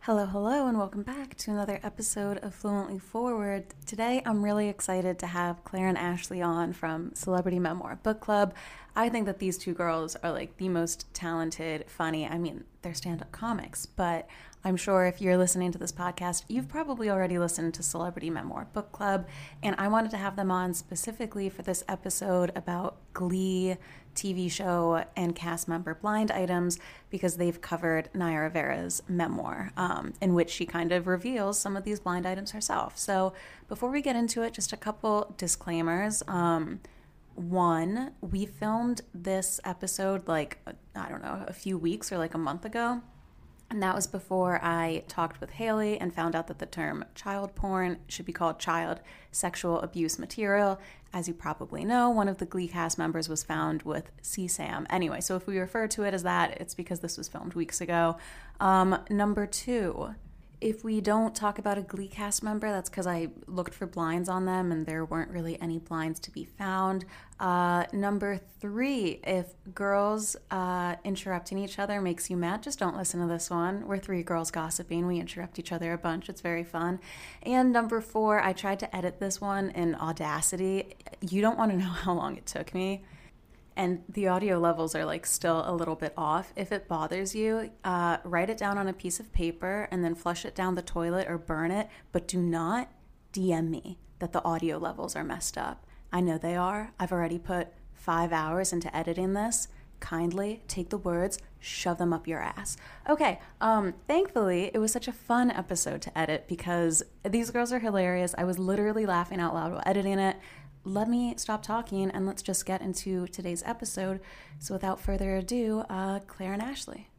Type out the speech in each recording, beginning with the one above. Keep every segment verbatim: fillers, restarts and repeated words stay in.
Hello, hello, and welcome back to another episode of Fluently Forward. Today, I'm really excited to have Claire and Ashley on from Celebrity Memoir Book Club. I think that these two girls are like the most talented, funny, I mean, they're stand-up comics, but I'm sure if you're listening to this podcast, you've probably already listened to Celebrity Memoir Book Club, and I wanted to have them on specifically for this episode about Glee T V show and cast member blind items because they've covered Naya Rivera's memoir, um, in which she kind of reveals some of these blind items herself. So before we get into it, just a couple disclaimers. Um, one, we filmed this episode like, I don't know, a few weeks or like a month ago. And that was before I talked with Haley and found out that the term child porn should be called child sexual abuse material. As you probably know, one of the Glee cast members was found with C SAM. Anyway, so if we refer to it as that, it's because this was filmed weeks ago. Um, number two, if we don't talk about a Glee cast member, that's because I looked for blinds on them and there weren't really any blinds to be found. Uh, number three, if girls uh, interrupting each other makes you mad, just don't listen to this one. We're three girls gossiping. We interrupt each other a bunch. It's very fun. And number four, I tried to edit this one in Audacity. You don't want to know how long it took me. And the audio levels are like still a little bit off. If it bothers you, uh, write it down on a piece of paper and then flush it down the toilet or burn it. But do not D M me that the audio levels are messed up. I know they are. I've already put five hours into editing this. Kindly take the words, shove them up your ass. Okay, um, thankfully, it was such a fun episode to edit because these girls are hilarious. I was literally laughing out loud while editing it. Let me stop talking and let's just get into today's episode. So without further ado, uh, Claire and Ashley.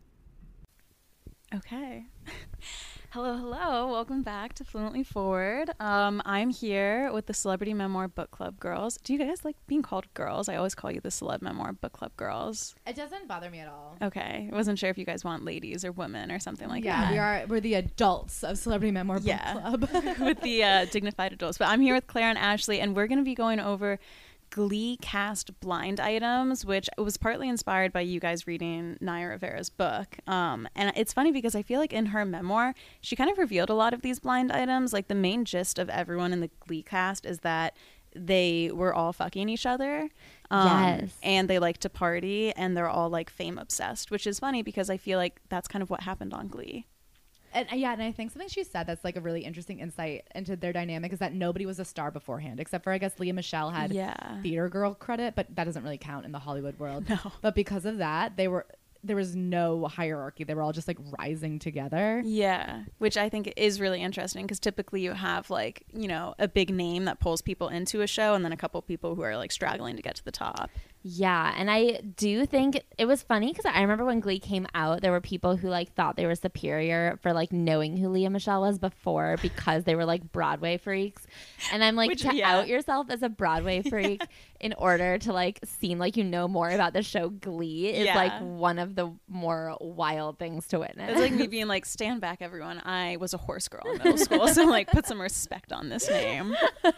Okay. Hello, hello. Welcome back to Fluently Forward. Um, I'm here with the Celebrity Memoir Book Club girls. Do you guys like being called girls? I always call you the Celeb Memoir Book Club girls. It doesn't bother me at all. Okay. I wasn't sure if you guys want ladies or women or something like yeah, that. Yeah, we are. We're the adults of Celebrity Memoir Book yeah. Club. With the uh, dignified adults. But I'm here with Claire and Ashley, and we're going to be going over Glee cast blind items, which was partly inspired by you guys reading Naya Rivera's book. Um, and it's funny because I feel like in her memoir, she kind of revealed a lot of these blind items. Like the main gist of everyone in the Glee cast is that they were all fucking each other. Um, yes. And they like to party and they're all like fame obsessed, which is funny because I feel like that's kind of what happened on Glee. And yeah, and I think something she said that's like a really interesting insight into their dynamic is that nobody was a star beforehand, except for I guess Lea Michele had yeah. theater girl credit, but that doesn't really count in the Hollywood world. No. But because of that, they were there was no hierarchy. They were all just like rising together. Yeah, which I think is really interesting because typically you have like, you know, a big name that pulls people into a show and then a couple people who are like struggling to get to the top. Yeah, and I do think it was funny because I remember when Glee came out, there were people who like thought they were superior for like knowing who Lea Michele was before because they were like Broadway freaks. And I'm like, Which, to yeah. out yourself as a Broadway freak in order to like seem like you know more about the show Glee is Yeah. like one of the more wild things to witness. It's like me being like, stand back, everyone. I was a horse girl in middle school, so like put some respect on this name.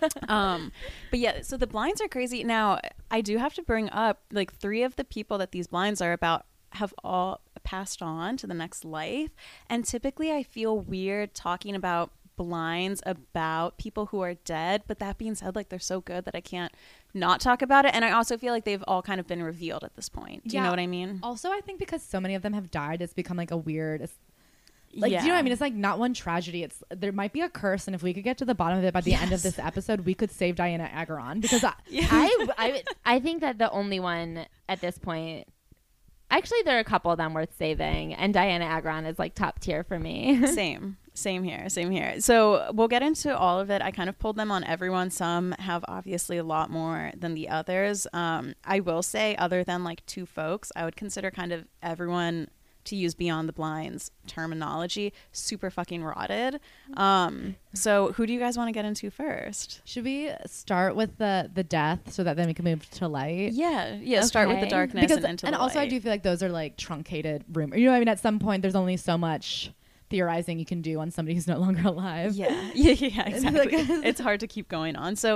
Um, but yeah, so the blinds are crazy. Now, I do have to bring up like three of the people that these blinds are about have all passed on to the next life. And typically I feel weird talking about blinds about people who are dead. But that being said, like they're so good that I can't not talk about it. And I also feel like they've all kind of been revealed at this point. Do Yeah. you know what I mean? Also, I think because so many of them have died, it's become like a weird... It's, Like, yeah. do you know what I mean? It's like not one tragedy. It's there might be a curse, and if we could get to the bottom of it by the yes. end of this episode, we could save Diana Agron because I, Yeah. I, I, I think that the only one at this point, actually there are a couple of them worth saving, and Diana Agron is like top tier for me. Same. Same here. Same here. So we'll get into all of it. I kind of pulled them on everyone. Some have obviously a lot more than the others. Um, I will say, other than like two folks, I would consider kind of everyone, to use Beyond the Blinds terminology, super fucking rotted. Um, so who do you guys want to get into first? Should we start with the the death so that then we can move to light? Yeah. Yeah. Start with the Okay. darkness Because and into and the also light. I do feel like those are like truncated rumors. You know what I mean? At some point, there's only so much theorizing you can do on somebody who's no longer alive. Yeah. Yeah. Yeah. Exactly. Like- It's hard to keep going on. So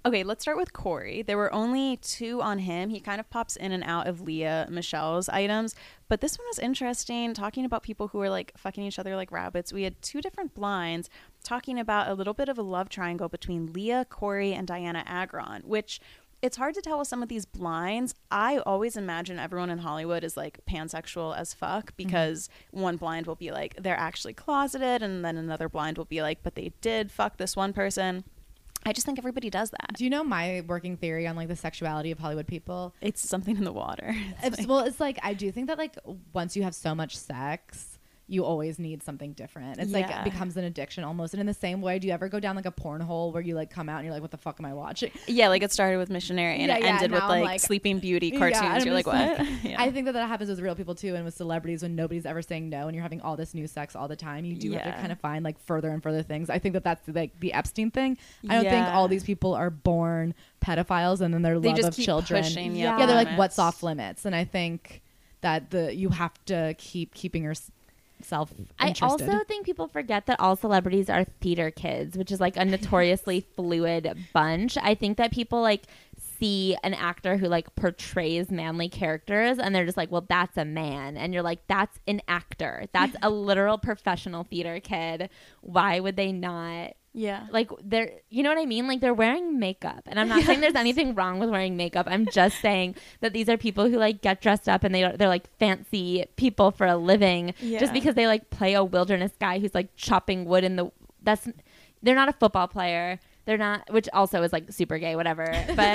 Okay, let's start with Corey. There were only two on him. He kind of pops in and out of Leah Michelle's items. But this one was interesting, talking about people who were like fucking each other like rabbits. We had two different blinds talking about a little bit of a love triangle between Leah, Corey, and Diana Agron, which it's hard to tell with some of these blinds. I always imagine everyone in Hollywood is like pansexual as fuck because mm-hmm. one blind will be like, they're actually closeted. And then another blind will be like, but they did fuck this one person. I just think everybody does that. Do you know my working theory on like the sexuality of Hollywood people? It's something in the water. It's it's, like, well, it's like I do think that like once you have so much sex, you always need something different. It's yeah. like it becomes an addiction almost. And in the same way, do you ever go down like a porn hole where you like come out and you're like, what the fuck am I watching? Yeah, like it started with Missionary and yeah, it yeah, ended with like, like Sleeping Beauty cartoons. Yeah, you're like, what? Like, yeah. I think that that happens with real people too, and with celebrities when nobody's ever saying no and you're having all this new sex all the time. You do yeah. have to kind of find like further and further things. I think that that's like the Epstein thing. I don't yeah. think all these people are born pedophiles and then their they love just of keep children. Pushing, yeah. yeah, they're like, what's off limits? And I think that the you have to keep keeping your self I also think people forget that all celebrities are theater kids, which is like a notoriously fluid bunch. I think that people like see an actor who like portrays manly characters and they're just like, well, that's a man. And you're like, that's an actor. That's a literal professional theater kid. Why would they not? Yeah. Like they're, you know what I mean? Like they're wearing makeup. And I'm not yes. saying there's anything wrong with wearing makeup. I'm just saying that these are people who like get dressed up and they, they're like fancy people for a living yeah. just because they like play a wilderness guy who's like chopping wood in the, that's, they're not a football player. They're not, which also is like super gay, whatever.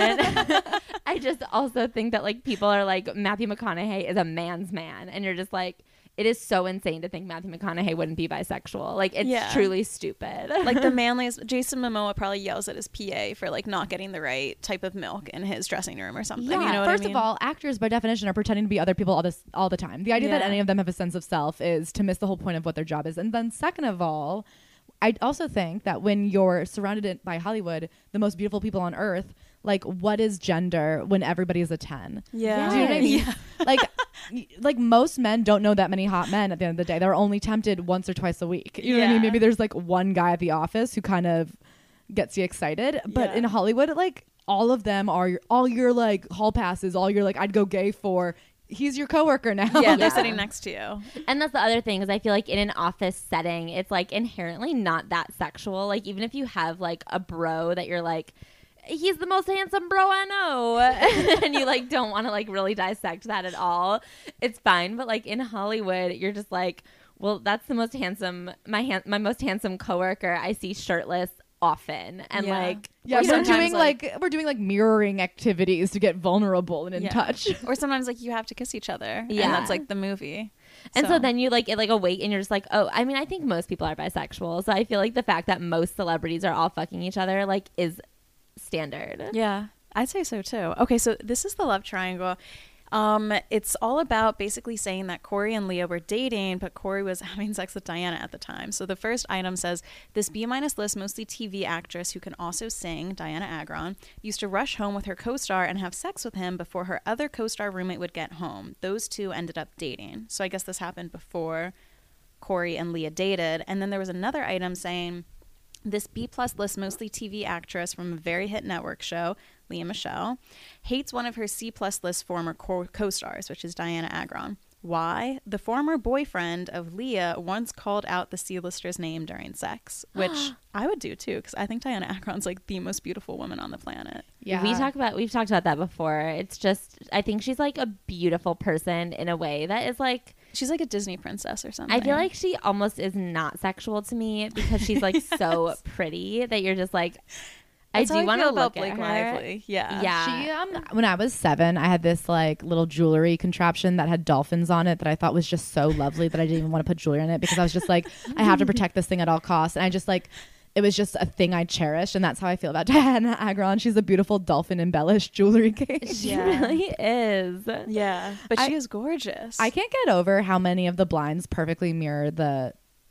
But I just also think that like people are like, Matthew McConaughey is a man's man. And you're just like, it is so insane to think Matthew McConaughey wouldn't be bisexual. Like, it's yeah. truly stupid. Like, the manliest... Jason Momoa probably yells at his P A for, like, not getting the right type of milk in his dressing room or something. Yeah. You know what First I mean? of all, actors, by definition, are pretending to be other people all, this, all the time. The idea yeah. that any of them have a sense of self is to miss the whole point of what their job is. And then second of all, I also think that when you're surrounded by Hollywood, the most beautiful people on earth... Like, what is gender when everybody's a ten? Yeah. Do you know what I mean? Yeah. Like, like most men don't know that many hot men at the end of the day. They're only tempted once or twice a week. You know yeah. what I mean? Maybe there's like one guy at the office who kind of gets you excited. But yeah. in Hollywood, like all of them are your, all your like hall passes, all your like I'd go gay for. He's your coworker now. Yeah, they're yeah. sitting next to you. And that's the other thing is I feel like in an office setting, it's like inherently not that sexual. Like even if you have like a bro that you're like, he's the most handsome bro I know. And you like don't want to like really dissect that at all. It's fine. But like in Hollywood, you're just like, well, that's the most handsome, my han- my most handsome coworker I see shirtless often. And yeah. like, yeah, we're doing like, like we're doing like mirroring activities to get vulnerable and in yeah. touch. Or sometimes like you have to kiss each other. Yeah. And that's like the movie. And so. so then you like it like awake and you're just like, oh, I mean, I think most people are bisexual. So I feel like the fact that most celebrities are all fucking each other like is standard. Yeah, I'd say so too. Okay, so this is the love triangle. Um, it's all about basically saying that Corey and Leah were dating, but Corey was having sex with Diana at the time. So the first item says, this B-minus list, mostly T V actress who can also sing, Diana Agron, used to rush home with her co-star and have sex with him before her other co-star roommate would get home. Those two ended up dating. So I guess this happened before Corey and Leah dated. And then there was another item saying, this B-plus list, mostly T V actress from a very hit network show, Leah Michelle, hates one of her C-plus list former co- co-stars, which is Diana Agron. Why? The former boyfriend of Leah once called out the C-lister's name during sex, which I would do too, because I think Diana Agron's like the most beautiful woman on the planet. Yeah, we talk about we've talked about that before. It's just I think she's like a beautiful person in a way that is like. She's like a Disney princess or something. I feel like she almost is not sexual to me because she's like yes. so pretty that you're just like, That's I do want to look Blake at her. Lively. Yeah. Yeah. She, um, when I was seven, I had this like little jewelry contraption that had dolphins on it that I thought was just so lovely that I didn't even want to put jewelry in it because I was just like, I have to protect this thing at all costs. And I just like, it was just a thing I cherished. And that's how I feel about Diana Agron. She's a beautiful dolphin embellished jewelry case. She yeah. really is. Yeah. But I, she is gorgeous. I can't get over how many of the blinds perfectly mirror the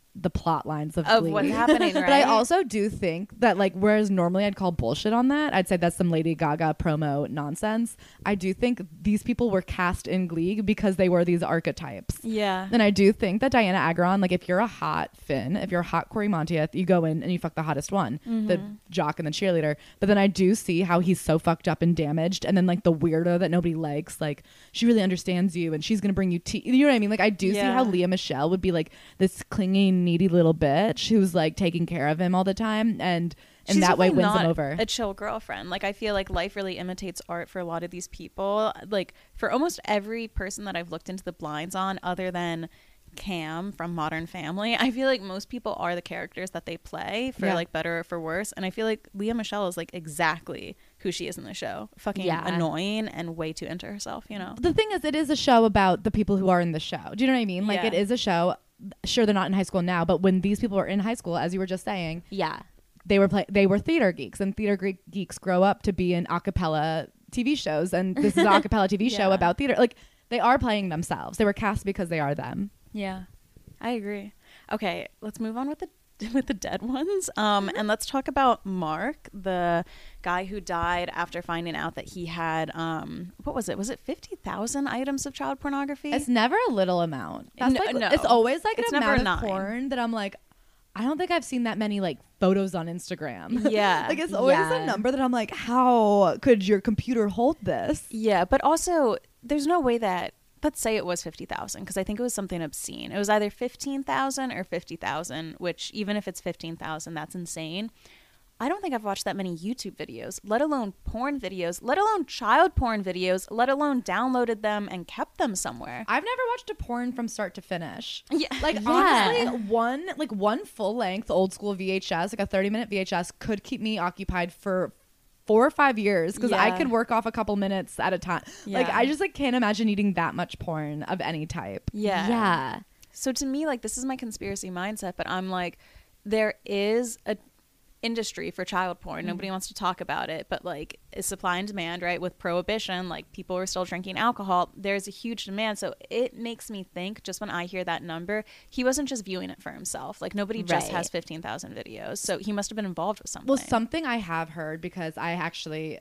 the plot lines of, of Glee. what's happening, right? But I also do think that, like, whereas normally I'd call bullshit on that, I'd say that's some Lady Gaga promo nonsense. I do think these people were cast in Glee because they were these archetypes. Yeah. And I do think that Diana Agron, like, if you're a hot Finn, if you're a hot Corey Monteith, you go in and you fuck the hottest one, mm-hmm. the jock and the cheerleader. But then I do see how he's so fucked up and damaged, and then, like, the weirdo that nobody likes, like, she really understands you and she's gonna bring you tea. You know what I mean? Like, I do yeah. see how Lea Michele would be like this clinging, needy little bitch who's like taking care of him all the time, and and She's that way wins not him over. A chill girlfriend. Like, I feel like life really imitates art for a lot of these people. Like, for almost every person that I've looked into the blinds on, other than Cam from Modern Family, I feel like most people are the characters that they play, for yeah. like better or for worse. And I feel like Lea Michele is like exactly who she is in the show. Fucking yeah. annoying and way too into herself, you know? The thing is, it is a show about the people who are in the show. Do you know what I mean? Like, yeah. it is a show. Sure, they're not in high school now, but when these people were in high school, as you were just saying, yeah, they were play- they were theater geeks, and theater ge- geeks grow up to be in a cappella T V shows, and this is an a cappella T V yeah. show about theater. Like, they are playing themselves. They were cast because they are them. Yeah, I agree. Okay, let's move on with the with the dead ones, um and let's talk about Mark, the guy who died after finding out that he had um what was it was it fifty thousand items of child pornography. It's never a little amount. That's no, like no. It's always like an it's amount of nine. porn that I'm like, I don't think I've seen that many like photos on Instagram. Yeah. Like, it's always yeah. a number that I'm like, how could your computer hold this? Yeah, but also there's no way that, let's say it was fifty thousand, because I think it was something obscene. It was either fifteen thousand or fifty thousand, which even if it's fifteen thousand, that's insane. I don't think I've watched that many YouTube videos, let alone porn videos, let alone child porn videos, let alone downloaded them and kept them somewhere. I've never watched a porn from start to finish. Yeah. Like, yeah. honestly, one like one full length old school V H S, like a thirty minute V H S, could keep me occupied for four or five years because yeah. I could work off a couple minutes at a time. Yeah. Like, I just like can't imagine eating that much porn of any type. Yeah. Yeah. So to me, like, this is my conspiracy mindset, but I'm like, there is a industry for child porn. Mm-hmm. Nobody wants to talk about it, but like, is supply and demand, right? With prohibition, like, people are still drinking alcohol. There's a huge demand. So it makes me think, just when I hear that number, he wasn't just viewing it for himself. Like, nobody just right. has fifteen thousand videos. So he must have been involved with something. Well, something I have heard, because I actually,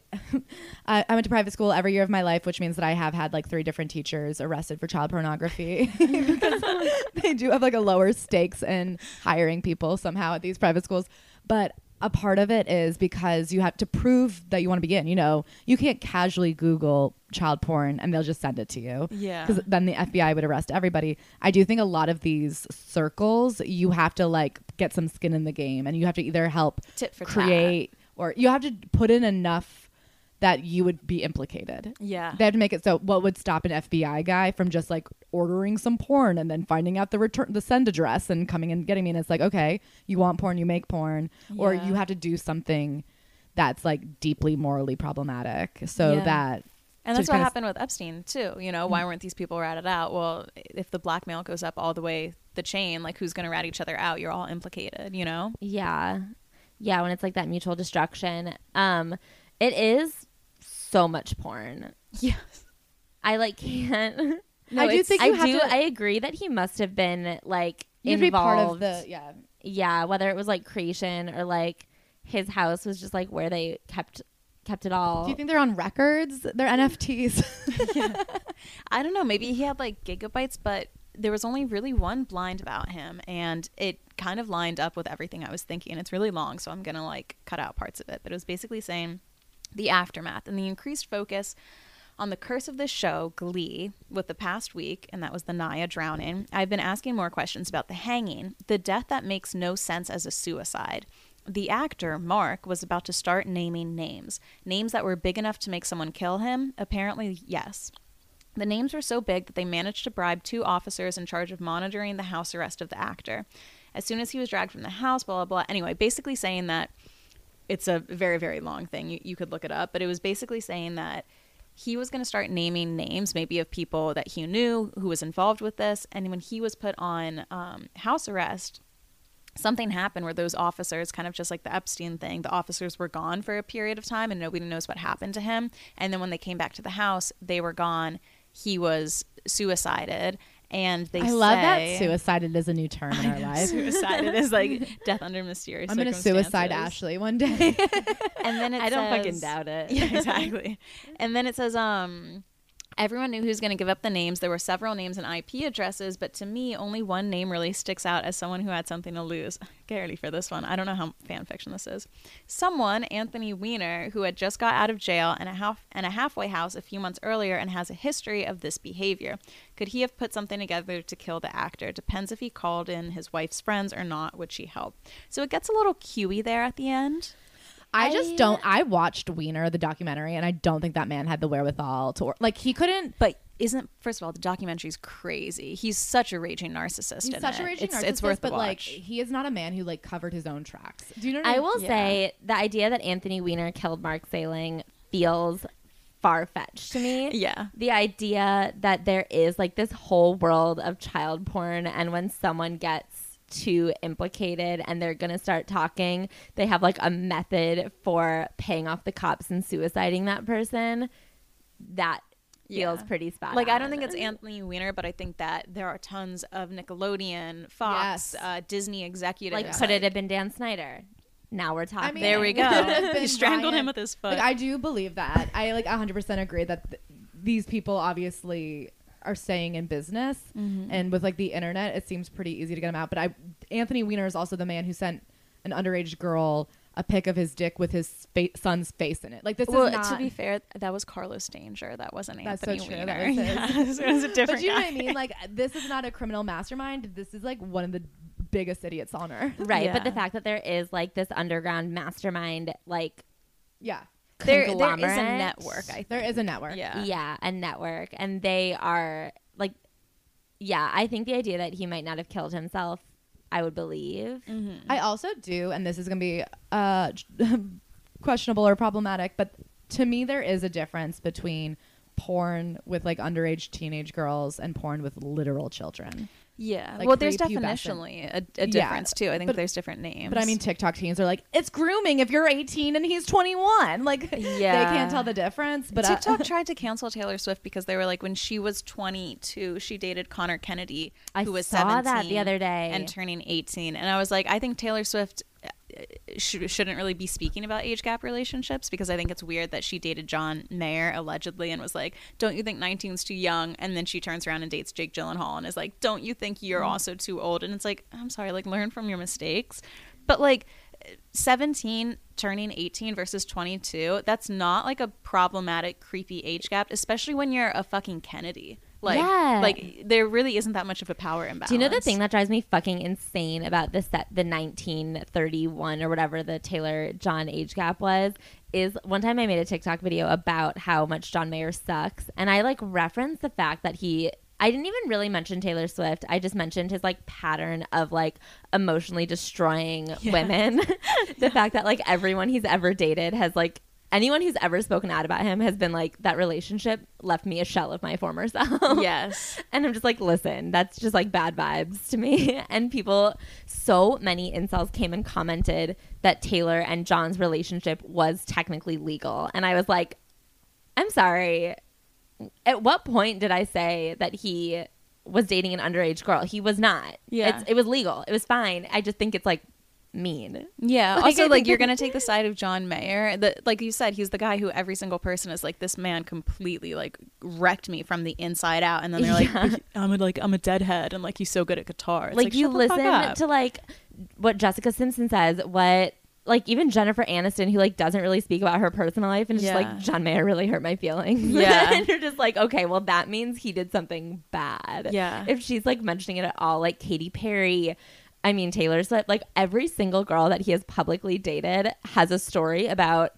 I, I went to private school every year of my life, which means that I have had like three different teachers arrested for child pornography because they do have like a lower stakes in hiring people somehow at these private schools. But a part of it is because you have to prove that you want to be in. You know, you can't casually Google child porn and they'll just send it to you. Yeah. Because then the F B I would arrest everybody. I do think a lot of these circles, you have to like get some skin in the game, and you have to either help Tit for create tat. Or you have to put in enough that you would be implicated. Yeah. They have to make it so what would stop an F B I guy from just like ordering some porn and then finding out the return, the send address and coming and getting me. And it's like, okay, you want porn, you make porn, yeah. or you have to do something that's like deeply morally problematic so yeah. that. And that's what happened with Epstein too. You know, why weren't these people ratted out? Well, if the blackmail goes up all the way the chain, like, who's going to rat each other out? You're all implicated, you know? Yeah. Yeah. When it's like that mutual destruction. Um, it is so much porn. Yes. I like can't. No, I do think you I have do. to. I agree that he must have been like You'd involved. be part of the yeah. Yeah, whether it was like creation or like his house was just like where they kept kept it all. Do you think they're on records? They're N F Ts. Yeah. I don't know. Maybe he had like gigabytes, but there was only really one blind about him, and it kind of lined up with everything I was thinking. It's really long, so I'm gonna like cut out parts of it. But it was basically saying the aftermath and the increased focus on the curse of this show, Glee, with the past week, and that was the Naya drowning. I've been asking more questions about the hanging, the death that makes no sense as a suicide. The actor, Mark, was about to start naming names. Names that were big enough to make someone kill him? Apparently, yes. The names were so big that they managed to bribe two officers in charge of monitoring the house arrest of the actor. As soon as he was dragged from the house, blah, blah, blah. Anyway, basically saying that it's a very, very long thing. You, you could look it up. But it was basically saying that he was going to start naming names, maybe of people that he knew who was involved with this. And when he was put on um, house arrest, something happened where those officers, kind of just like the Epstein thing, the officers were gone for a period of time and nobody knows what happened to him. And then when they came back to the house, they were gone. He was suicided. And they I say, love that suicided is a new term in our life. Suicided is like death under mysterious I'm gonna circumstances. suicide Ashley one day. And then it I don't says, fucking doubt it. Yeah, exactly. And then it says, um, everyone knew who's going to give up the names. There were several names and I P addresses, but to me, only one name really sticks out as someone who had something to lose. Get ready for this one. I don't know how fan fiction this is. Someone, Anthony Weiner, who had just got out of jail and a half and a halfway house a few months earlier and has a history of this behavior. Could he have put something together to kill the actor? Depends if he called in his wife's friends or not. Would she help? So it gets a little Q-y there at the end. I just don't. I watched Wiener, the documentary, and I don't think that man had the wherewithal to work. Like, he couldn't. But isn't, first of all, the documentary's crazy. He's such a raging narcissist. He's in such it. a raging it's, narcissist, it's worth but the like, watch. he is not a man who like covered his own tracks. Do you know what I I mean? will Yeah. say the idea that Anthony Weiner killed Mark Saling feels far-fetched to me. Yeah. The idea that there is like this whole world of child porn, and when someone gets too implicated and they're gonna start talking, they have like a method for paying off the cops and suiciding that person. That feels Yeah. pretty spot Like, I on. don't think it's Anthony Weiner, but I think that there are tons of Nickelodeon, Fox, Yes. uh, Disney executives. like could it have been Dan Snyder? Now we're talking. I mean, There we it could have go. been He strangled Ryan. him with his foot. Like, I do believe that. I like one hundred percent agree that th- these people obviously are staying in business, Mm-hmm. and with like the internet, it seems pretty easy to get them out. But I, Anthony Weiner is also the man who sent an underage girl a pic of his dick with his fa- son's face in it. Like, this well, is not. to be fair, that was Carlos Danger. That wasn't That's so Anthony true. Weiner. That was his. Yes, it was a different but you know guy. what I mean? Like, this is not a criminal mastermind. This is like one of the biggest idiots on earth. right, but the Yeah. fact that there is like this underground mastermind, like Yeah, there, there is a conglomerate. network, I think. there is a network. Yeah. yeah, a network, and they are like, yeah, I think the idea that he might not have killed himself, I would believe. Mm-hmm. I also do, and this is going to be uh, questionable or problematic, but to me, there is a difference between porn with like underage teenage girls and porn with literal children. Yeah. Like, well, there's prepubescent. definitionally a, a Yeah, difference, too. I think but- there's different names. But I mean, TikTok teens are like, it's grooming if you're eighteen and he's twenty-one. Like, they Yeah. can't tell the difference. But uh, TikTok tried to cancel Taylor Swift because they were like, when she was twenty-two, she dated Connor Kennedy, I who was saw seventeen that the other day. and turning eighteen. And I was like, I think Taylor Swift uh, sh- shouldn't really be speaking about age gap relationships, because I think it's weird that she dated John Mayer allegedly and was like, don't you think nineteen's too young? And then she turns around and dates Jake Gyllenhaal and is like, don't you think you're Mm. also too old? And it's like, I'm sorry, like, learn from your mistakes. But like, seventeen turning eighteen versus twenty-two, that's not like a problematic, creepy age gap, especially when you're a fucking Kennedy. Like, Yeah. like there really isn't that much of a power imbalance. Do you know the thing that drives me fucking insane about the set, the nineteen thirty-one or whatever the Taylor John age gap was, is one time I made a TikTok video about how much John Mayer sucks, and I like referenced the fact that he. I didn't even really mention Taylor Swift. I just mentioned his like pattern of like emotionally destroying women. The fact that like everyone he's ever dated has like anyone who's ever spoken out about him has been like, that relationship left me a shell of my former self. Yes. And I'm just like, listen, that's just like bad vibes to me. And people, so many incels came and commented that Taylor and John's relationship was technically legal. And I was like, I'm sorry. At what point did I say that he was dating an underage girl? He was not. Yeah. It's, it was legal. It was fine. I just think it's like mean. Yeah. Like, Also, I like, think- you're gonna take the side of John Mayer. The, like you said, he's the guy who every single person is like, this man completely like wrecked me from the inside out, and then they're like, Yeah. I'm a, like I'm a deadhead, and like he's so good at guitar. It's like, like, you shut the fuck listen up. to like what Jessica Simpson says, what like even Jennifer Aniston, who like doesn't really speak about her personal life, and it's just Yeah. like, John Mayer really hurt my feelings. Yeah. And you're just like, okay, well that means he did something bad. Yeah. If she's like mentioning it at all, like Katy Perry, I mean Taylor Swift, like every single girl that he has publicly dated has a story about,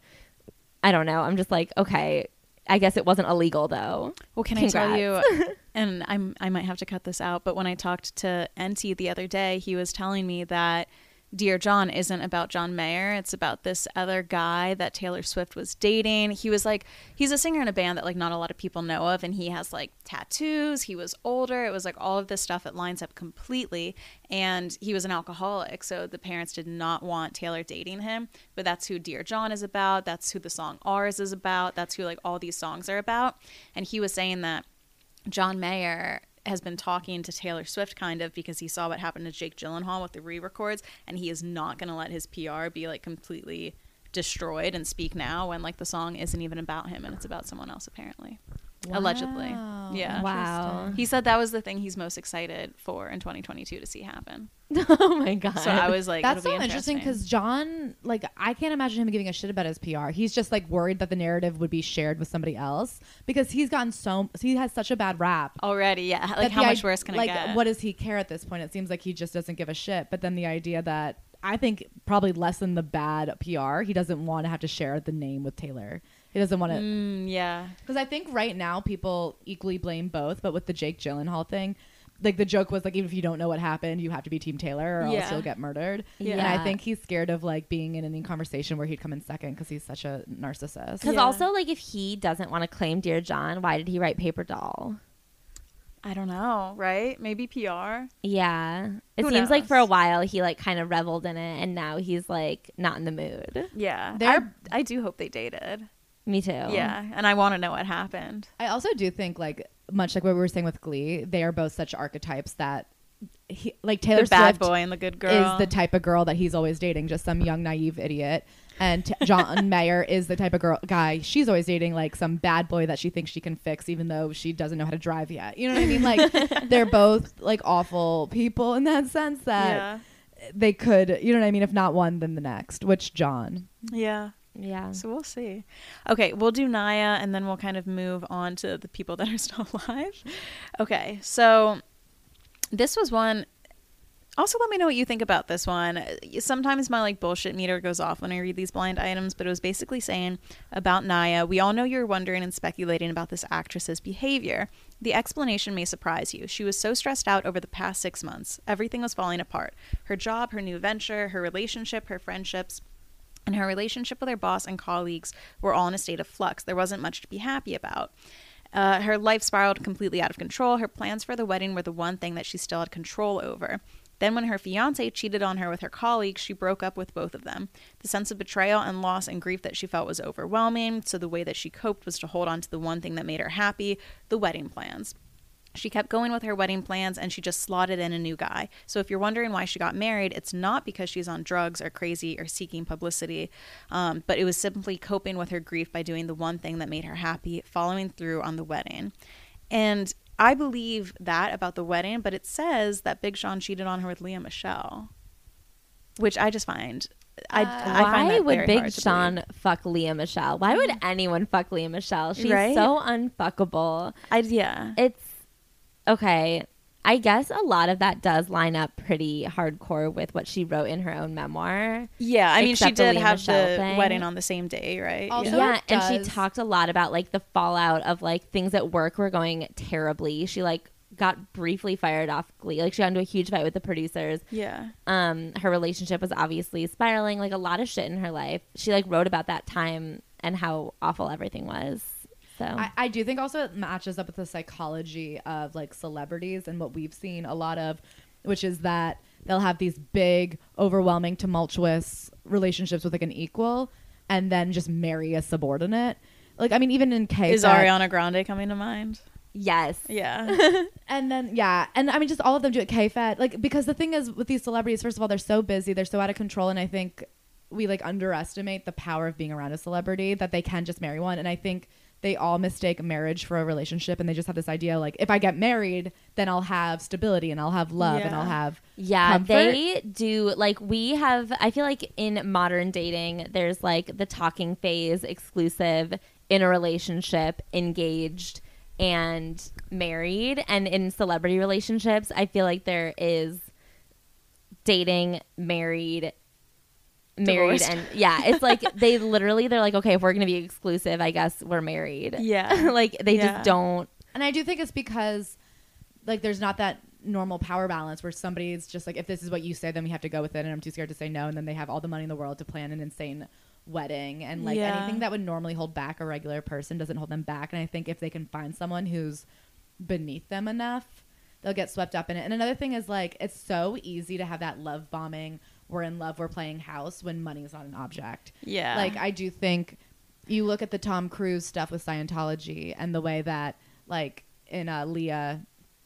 I don't know. I'm just like, okay, I guess it wasn't illegal though. Well, can I tell you, and I'm I might have to cut this out, but when I talked to N T the other day, he was telling me that Dear John isn't about John Mayer. It's about this other guy that Taylor Swift was dating. He was like, he's a singer in a band that like not a lot of people know of, and he has like tattoos. He was older. It was like all of this stuff. It lines up completely. And he was an alcoholic, so the parents did not want Taylor dating him. But that's who Dear John is about. That's who the song Ours is about. That's who like all these songs are about. And he was saying that John Mayer has been talking to Taylor Swift kind of because he saw what happened to Jake Gyllenhaal with the re-records, and he is not going to let his P R be like completely destroyed and speak now when like the song isn't even about him and it's about someone else apparently. Wow. Allegedly. Yeah. Wow. He said that was the thing he's most excited for in twenty twenty-two to see happen. Oh my God. So I was like, that's it'll so be interesting interesting because John, like, I can't imagine him giving a shit about his P R. He's just like worried that the narrative would be shared with somebody else because he's gotten so he has such a bad rap already. Yeah. Like that how the much i- worse can like, it get? what does he care at this point? It seems like he just doesn't give a shit. But then the idea that I think probably less than the bad P R, he doesn't want to have to share the name with Taylor. He doesn't want to. Mm, yeah. Because I think right now people equally blame both, but with the Jake Gyllenhaal thing, like the joke was like, even if you don't know what happened, you have to be Team Taylor or else Yeah. you'll get murdered. Yeah. And I think he's scared of like being in any conversation where he'd come in second because he's such a narcissist. Because Yeah. also, like, if he doesn't want to claim Dear John, why did he write Paper Doll? I don't know, right? Maybe P R. Yeah. It Who seems like knows? for a while he, like, kind of reveled in it, and now he's, like, not in the mood. Yeah. I, They're- I do hope they dated. Me too. Yeah. And I want to know what happened. I also do think like much like what we were saying with Glee, they are both such archetypes that he, like Taylor The bad Swift boy and the good girl. is the type of girl that he's always dating, just some young naive idiot. And t- John Mayer is the type of girl guy she's always dating, like some bad boy that she thinks she can fix, even though she doesn't know how to drive yet. You know what I mean? Like they're both like awful people in that sense that Yeah. they could, you know what I mean? If not one, then the next. Which John? Yeah. Yeah. So we'll see. Okay, we'll do Naya and then we'll kind of move on to the people that are still alive. Okay, so this was one. Also, let me know what you think about this one. Sometimes my like bullshit meter goes off when I read these blind items, but it was basically saying about Naya, we all know you're wondering and speculating about this actress's behavior. The explanation may surprise you. She was so stressed out over the past six months. Everything was falling apart. Her job, her new venture, her relationship, her friendships, and her relationship with her boss and colleagues were all in a state of flux. There wasn't much to be happy about. Uh, her life spiraled completely out of control. Her plans for the wedding were the one thing that she still had control over. Then when her fiancé cheated on her with her colleagues, she broke up with both of them. The sense of betrayal and loss and grief that she felt was overwhelming, so the way that she coped was to hold on to the one thing that made her happy, the wedding plans. She kept going with her wedding plans and she just slotted in a new guy. So if you're wondering why she got married, it's not because she's on drugs or crazy or seeking publicity, um, but it was simply coping with her grief by doing the one thing that made her happy, following through on the wedding. And I believe that about the wedding, but it says that Big Sean cheated on her with Leah Michele, which I just find... I, I find Why that would very Big hard to Sean believe. fuck Leah Michele? Why would anyone fuck Leah Michele? She's Right? so unfuckable. I, yeah. It's okay. I guess a lot of that does line up pretty hardcore with what she wrote in her own memoir. Yeah, I mean, she Except the did Leah have Michele the thing. wedding on the same day, right? Also- yeah. Yeah, and she does- talked a lot about like the fallout of like things at work were going terribly. She like got briefly fired off Glee. Like she got into a huge fight with the producers. Yeah. Um, her relationship was obviously spiraling. Like a lot of shit in her life. She like wrote about that time and how awful everything was. So I, I do think also it matches up with the psychology of like celebrities and what we've seen a lot of, which is that they'll have these big, overwhelming, tumultuous relationships with like an equal and then just marry a subordinate. Like, I mean, even in K Is Ariana Grande coming to mind? yes, Yeah. and then, yeah. And I mean, just all of them do it. K-Fed. Like, because the thing is with these celebrities, first of all, they're so busy. They're so out of control. And I think we like underestimate the power of being around a celebrity that they can just marry one. And I think they all mistake marriage for a relationship, and they just have this idea like, if I get married, then I'll have stability and I'll have love and Yeah. I'll have yeah. comfort. They do like we have. I feel like in modern dating, there's like the talking phase, exclusive, in a relationship, engaged, and married. And in celebrity relationships, I feel like there is dating, married, married, Divorced. and yeah, it's like they literally they're like, okay, if we're gonna be exclusive, I guess we're married. Yeah. Like they Yeah. just don't. And I do think it's because like there's not that normal power balance where somebody's just like, if this is what you say, then we have to go with it, and I'm too scared to say no, and then they have all the money in the world to plan an insane wedding, and like Yeah. anything that would normally hold back a regular person doesn't hold them back. And I think if they can find someone who's beneath them enough, they'll get swept up in it. And another thing is like, it's so easy to have that love bombing, we're in love, we're playing house, when money is not an object. Yeah. Like, I do think you look at the Tom Cruise stuff with Scientology and the way that, like, in uh, Leah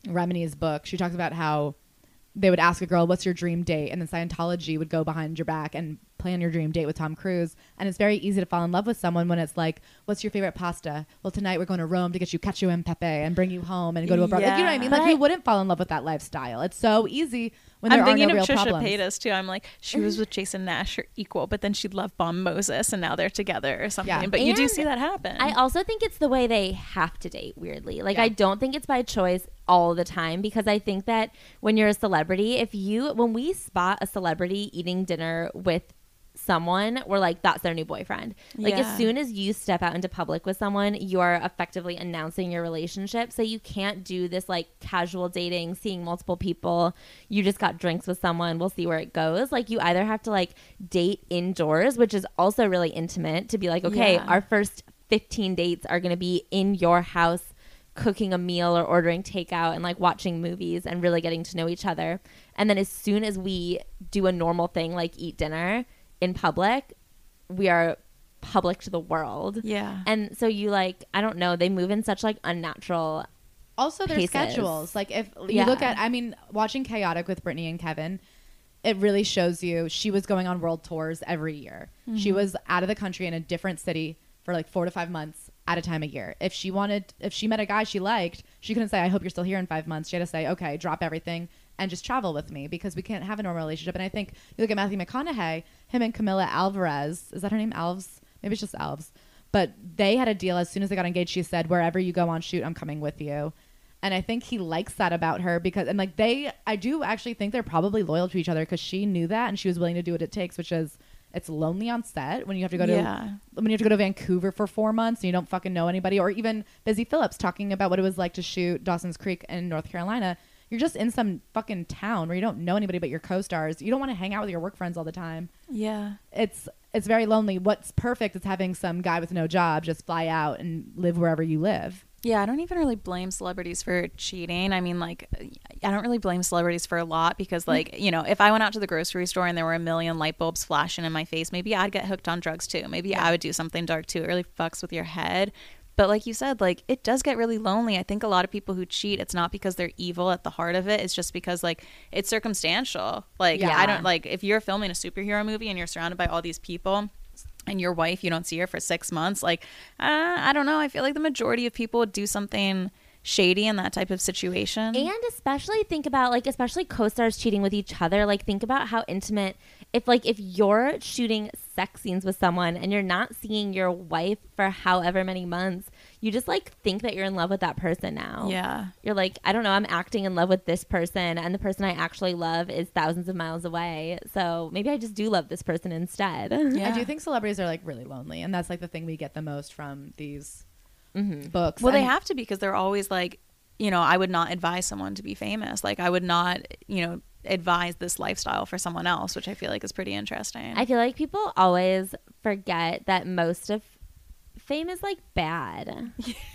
Remini's book, she talks about how they would ask a girl, what's your dream date? And then Scientology would go behind your back and plan your dream date with Tom Cruise. And it's very easy to fall in love with someone when it's like, what's your favorite pasta? Well, tonight we're going to Rome to get you cacio e pepe and bring you home and go to a bar. Yeah. Like, you know what I mean? Like, But who I- wouldn't fall in love with that lifestyle? It's so easy when there I'm are thinking no real of Trisha problems. Paytas too. I'm like, she was with Jason Nash or equal, but then she loved Bomb Moses and now they're together or something. Yeah. But you do And see that happen. I also think it's the way they have to date, weirdly. Like, Yeah. I don't think it's by choice all the time, because I think that when you're a celebrity, if you, when we spot a celebrity eating dinner with someone, we're like, that's their new boyfriend. Like, Yeah. as soon as you step out into public with someone, you're effectively announcing your relationship. So you can't do this like casual dating, seeing multiple people. You just got drinks with someone, we'll see where it goes. Like, you either have to like date indoors, which is also really intimate, to be like, okay, Yeah. our first fifteen dates are going to be in your house, cooking a meal or ordering takeout and like watching movies and really getting to know each other. And then as soon as we do a normal thing like eat dinner in public, we are public to the world. yeah. And so you like, I don't know, they move in such like unnatural. Also, their paces. schedules. Like, if you Yeah. look at, I mean, watching Chaotic with Brittany and Kevin, it really shows you she was going on world tours every year. She was out of the country in a different city for like four to five months at a time a year. If she wanted, if she met a guy she liked, she couldn't say, I hope you're still here in five months. She had to say, okay, drop everything and just travel with me, because we can't have a normal relationship. And I think you look at Matthew McConaughey, him and Camilla Alvarez, is that her name? Alves? Maybe it's just Alves. But they had a deal as soon as they got engaged. She said, wherever you go on shoot, I'm coming with you. And I think he likes that about her, because, and like they, I do actually think they're probably loyal to each other, because she knew that and she was willing to do what it takes, which is, it's lonely on set when you have to go to Yeah. when you have to go to Vancouver for four months and you don't fucking know anybody. Or even Busy Phillips talking about what it was like to shoot Dawson's Creek in North Carolina. You're just in some fucking town where you don't know anybody but your co-stars. You don't want to hang out with your work friends all the time. Yeah. It's it's very lonely. What's perfect is having some guy with no job just fly out and live wherever you live. Yeah, I don't even really blame celebrities for cheating. I mean, like, I don't really blame celebrities for a lot, because, like, you know, if I went out to the grocery store and there were a million light bulbs flashing in my face, maybe I'd get hooked on drugs too. Maybe I would do something dark too. It really fucks with your head. But like you said, like, it does get really lonely. I think a lot of people who cheat, it's not because they're evil at the heart of it. It's just because, like, it's circumstantial. Like, Yeah. I don't, like, if you're filming a superhero movie and you're surrounded by all these people, and your wife, you don't see her for six months, like, uh, I don't know. I feel like the majority of people would do something shady in that type of situation. And especially think about like, especially co-stars cheating with each other. Like, think about how intimate, if like, if you're shooting sex scenes with someone and you're not seeing your wife for however many months, you just like think that you're in love with that person now. Yeah. You're like, I don't know, I'm acting in love with this person, and the person I actually love is thousands of miles away. So maybe I just do love this person instead. Yeah. I do think celebrities are like really lonely, and that's like the thing we get the most from these Mm-hmm. books. Well, they And- have to, because they're always like, you know, I would not advise someone to be famous. Like, I would not, you know, advise this lifestyle for someone else, which I feel like is pretty interesting. I feel like people always forget that most of fame is like bad.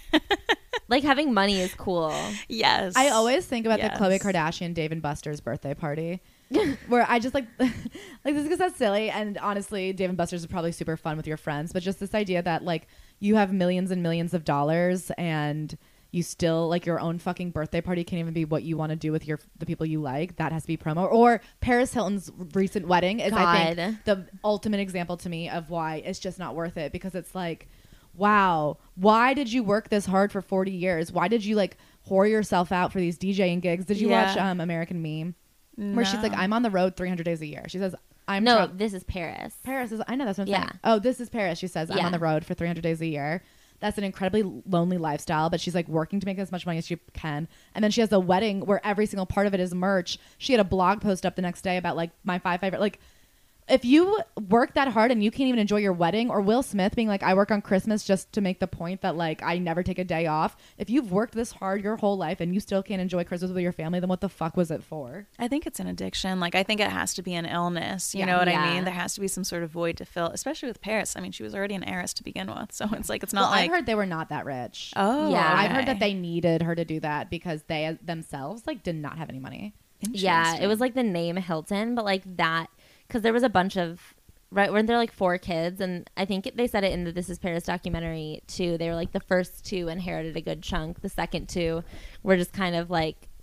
Like, having money is cool. yes. I always think about Yes. the Khloe Kardashian Dave and Buster's birthday party, where I just like like this because that's silly, and honestly, Dave and Buster's is probably super fun with your friends, but just this idea that like you have millions and millions of dollars and you still like your own fucking birthday party can't even be what you want to do with your the people you like. That has to be promo. Or Paris Hilton's recent wedding is I God. think the ultimate example to me of why it's just not worth it, because it's like, wow, why did you work this hard for forty years? Why did you like whore yourself out for these DJing gigs? Did you Yeah. watch um, American Meme? Where she's like, No. I'm on the road three hundred days a year. She says, I'm No, tra- this is Paris. Paris is, I know that's what I'm Yeah. saying. Oh, this is Paris. She says, I'm Yeah. on the road for three hundred days a year. That's an incredibly lonely lifestyle, but she's like working to make as much money as she can. And then she has a wedding where every single part of it is merch. She had a blog post up the next day about like my five favorite, like, if you work that hard and you can't even enjoy your wedding, or Will Smith being like, I work on Christmas just to make the point that like I never take a day off. If you've worked this hard your whole life and you still can't enjoy Christmas with your family, then what the fuck was it for? I think it's an addiction. Like, I think it has to be an illness. You Yeah. know what Yeah. I mean? There has to be some sort of void to fill, especially with Paris. I mean, she was already an heiress to begin with. So it's like, it's not Well, like, I've heard they were not that rich. oh, Yeah. I've heard okay. that they needed her to do that because they themselves like did not have any money. Yeah, it was like the name Hilton, but like that, because there was a bunch of, right, weren't there like four kids? And I think they said it in the This Is Paris documentary too. They were like, the first two inherited a good chunk. The second two were just kind of like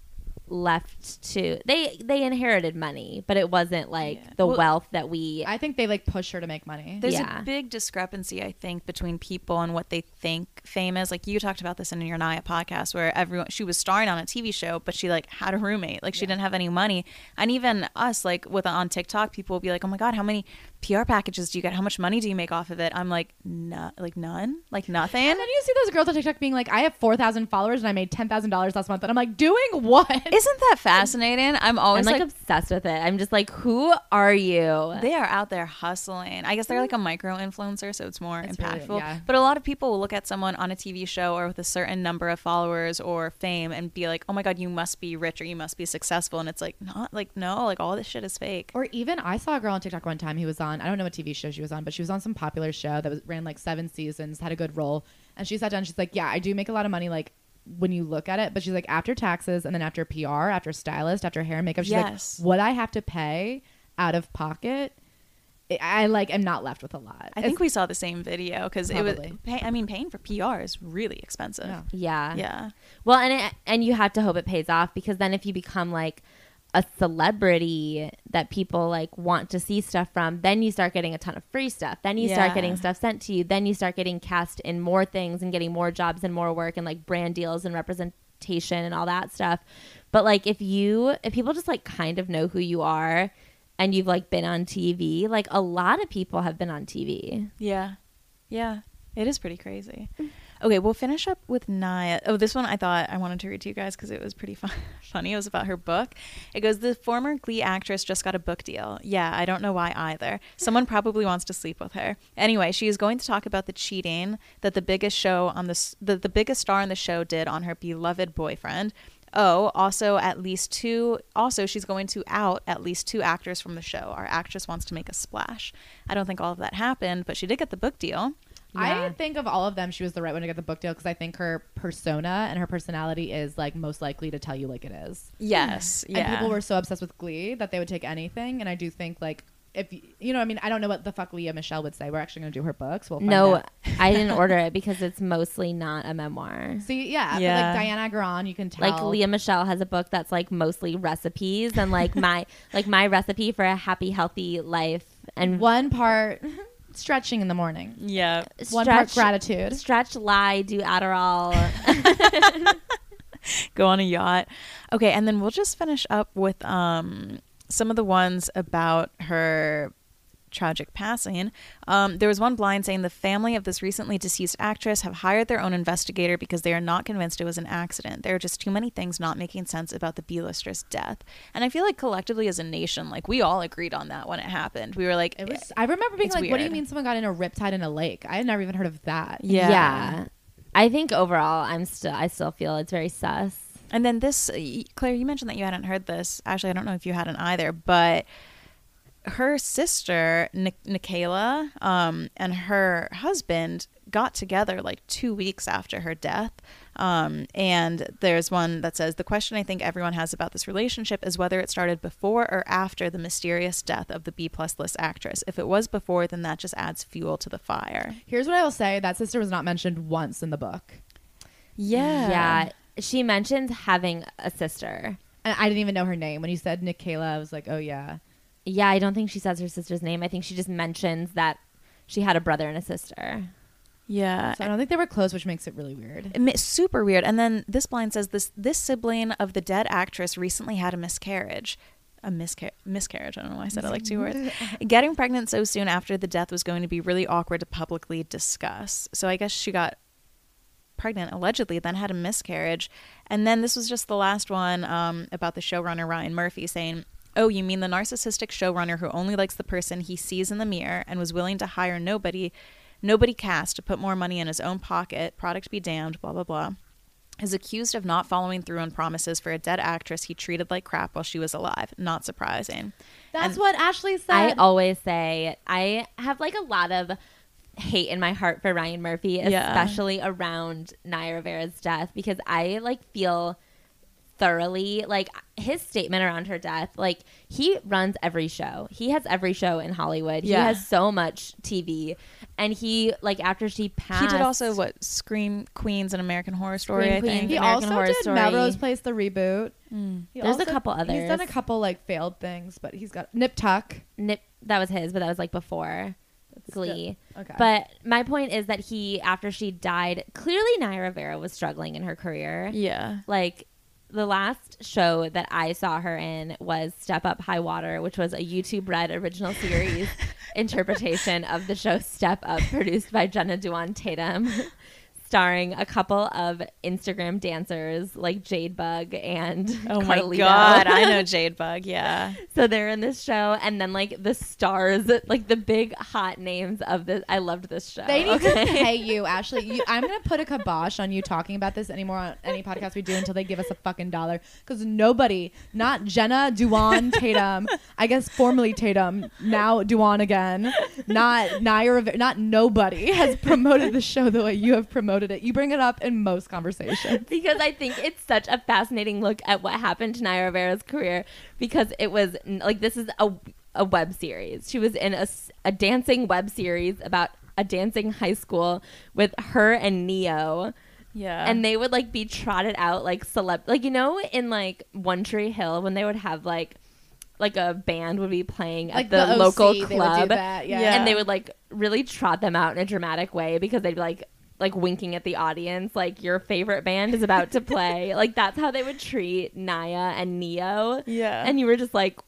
left to they they inherited money, but it wasn't like Yeah. the Well, wealth that we I think they like push her to make money. There's Yeah. a big discrepancy, I think, between people and what they think fame is. Like you talked about this in your Naya podcast, where everyone she was starring on a T V show, but she like had a roommate. Like she didn't have any money, and even us, like with on TikTok, people will be like, "Oh my god, how many P R packages do you get? How much money do you make off of it?" I'm like, "No, like none, like nothing." And then you see those girls on TikTok being like, I have four thousand followers and I made ten thousand dollars last month. And I'm like, doing what? Isn't that fascinating? I'm always I'm like, like, obsessed with it. I'm just like, who are you? they are out there hustling. I guess they're like a micro influencer, so it's more It's really- impactful. yeah. But a lot of people will look at someone on a T V show or with a certain number of followers or fame and be like, "Oh my god, you must be rich or you must be successful." And it's like, not like no, like all this shit is fake. Or even I saw a girl on TikTok one time who was on, I don't know what T V show she was on, but she was on some popular show that was ran like seven seasons, had a good role. And she sat down, she's like, yeah, I do make a lot of money, like when you look at it, but she's like, after taxes and then after P R, after stylist, after hair and makeup, she's Yes. like, what I have to pay out of pocket, I, I like am not left with a lot. I think we saw the same video because it was. Probably. Pay, I mean, paying for P R is really expensive. Yeah. Yeah. Yeah. Well, and it, and you have to hope it pays off, because then if you become like a celebrity that people like want to see stuff from, then you start getting a ton of free stuff. Then you Yeah. start getting stuff sent to you. Then you start getting cast in more things and getting more jobs and more work and like brand deals and representation and all that stuff. But like if you if people just like kind of know who you are and you've like been on T V, like a lot of people have been on T V. Yeah. Yeah. It is pretty crazy. Okay, we'll finish up with Naya. Oh, this one I thought I wanted to read to you guys because it was pretty fun- funny. It was about her book. It goes, the former Glee actress just got a book deal. Yeah, I don't know why either. Someone probably wants to sleep with her. Anyway, she is going to talk about the cheating that the biggest show on this, the, the biggest star on the show did on her beloved boyfriend. Oh, also at least two, also she's going to out at least two actors from the show. Our actress wants to make a splash. I don't think all of that happened, but she did get the book deal. I Yeah. think of all of them, she was the right one to get the book deal because I think her persona and her personality is like most likely to tell you like it is. Yes. Yeah. And people were so obsessed with Glee that they would take anything. And I do think like if you, you know, I mean, I don't know what the fuck Leah Michelle would say. We're actually going to do her books. We'll find No, out. I didn't order it because it's mostly not a memoir. See, yeah, Yeah. But like Diana Agron, you can tell. Like Leah Michelle has a book that's like mostly recipes and like my like my recipe for a happy, healthy life, and one part stretching in the morning, Yeah. one part stretch, gratitude. stretch, lie, do Adderall. Go on a yacht. Okay, and then we'll just finish up with um some of the ones about her tragic passing. Um, there was one blind saying the family of this recently deceased actress have hired their own investigator because they are not convinced it was an accident. There are just too many things not making sense about the B-lister's death. And I feel like collectively as a nation, like we all agreed on that when it happened. We were like, It was. I remember being It's like, "What do you weird. mean someone got in a riptide in a lake?" I had never even heard of that. yeah. Yeah. I think overall, I'm still I still feel it's very sus. And then this, y- Claire, you mentioned that you hadn't heard this. Actually, I don't know if you hadn't either, but her sister, Ni- Nikayla, um, and her husband got together like two weeks after her death. Um, and there's one that says, the question I think everyone has about this relationship is whether it started before or after the mysterious death of the B plus list actress. If it was before, then that just adds fuel to the fire. Here's what I will say: that sister was not mentioned once in the book, Yeah. Yeah. She mentions having a sister. and I didn't even know her name. When you said Nikayla, I was like, "Oh yeah." Yeah, I don't think she says her sister's name. I think she just mentions that she had a brother and a sister. Yeah. So I don't think they were close, which makes it really weird. It ma- Super weird. And then this blind says this this sibling of the dead actress recently had a miscarriage. A miscar- miscarriage. I don't know why I said it like two words. Getting pregnant so soon after the death was going to be really awkward to publicly discuss. So I guess she got pregnant allegedly, then had a miscarriage. And then this was just the last one um, about the showrunner Ryan Murphy saying, oh, you mean the narcissistic showrunner who only likes the person he sees in the mirror and was willing to hire nobody Nobody cast to put more money in his own pocket, product be damned, blah, blah, blah, is accused of not following through on promises for a dead actress he treated like crap while she was alive. Not surprising. That's And- what Ashley said. I always say I have like a lot of hate in my heart for Ryan Murphy, Yeah. especially around Naya Rivera's death, because I like feel thoroughly. Like his statement around her death, like he runs every show. He has every show in Hollywood. Yeah. He has so much T V. And he, like after she passed, He did also what Scream Queens and American Horror Story. Scream I think. Queens. He American also Horror did Story. Melrose Place, the reboot. Mm. He There's a also- couple He's done a others. couple like failed things, but he's got Nip Tuck. Nip, that was his, but that was like before That's Glee. good. Okay. But my point is that he, after she died, clearly Naya Rivera was struggling in her career. Yeah. Like the last show that I saw her in was Step Up High Water, which was a YouTube Red original series interpretation of the show Step Up, produced by Jenna Dewan Tatum, starring a couple of Instagram dancers like Jade Bug and Oh my Carlito. God, I know Jade Bug. Yeah. So they're in this show, and then like the stars, like the big hot names of this. I loved this show. They need okay? to pay you, Ashley. You, I'm gonna put a kibosh on you talking about this anymore on any podcast we do until they give us a fucking dollar. Because nobody, not Jenna Dewan Tatum, I guess formerly Tatum, now Dewan again, not Naya Rivera, not nobody has promoted the show the way you have promoted it. You bring it up in most conversations. Because I think it's such a fascinating look at what happened to Naya Rivera's career, because it was like, this is a, a web series. She was in a, s- a dancing web series about a dancing high school with her and Neo. Yeah. And they would like be trotted out like celeb, like, you know, in like One Tree Hill when they would have like like a band would be playing at Like the, the O C, local they would do club, that, yeah. Yeah. and they would like really trot them out in a dramatic way, because they'd be like like winking at the audience, like your favorite band is about to play. Like that's how they would treat Naya and Neo. Yeah. And you were just like,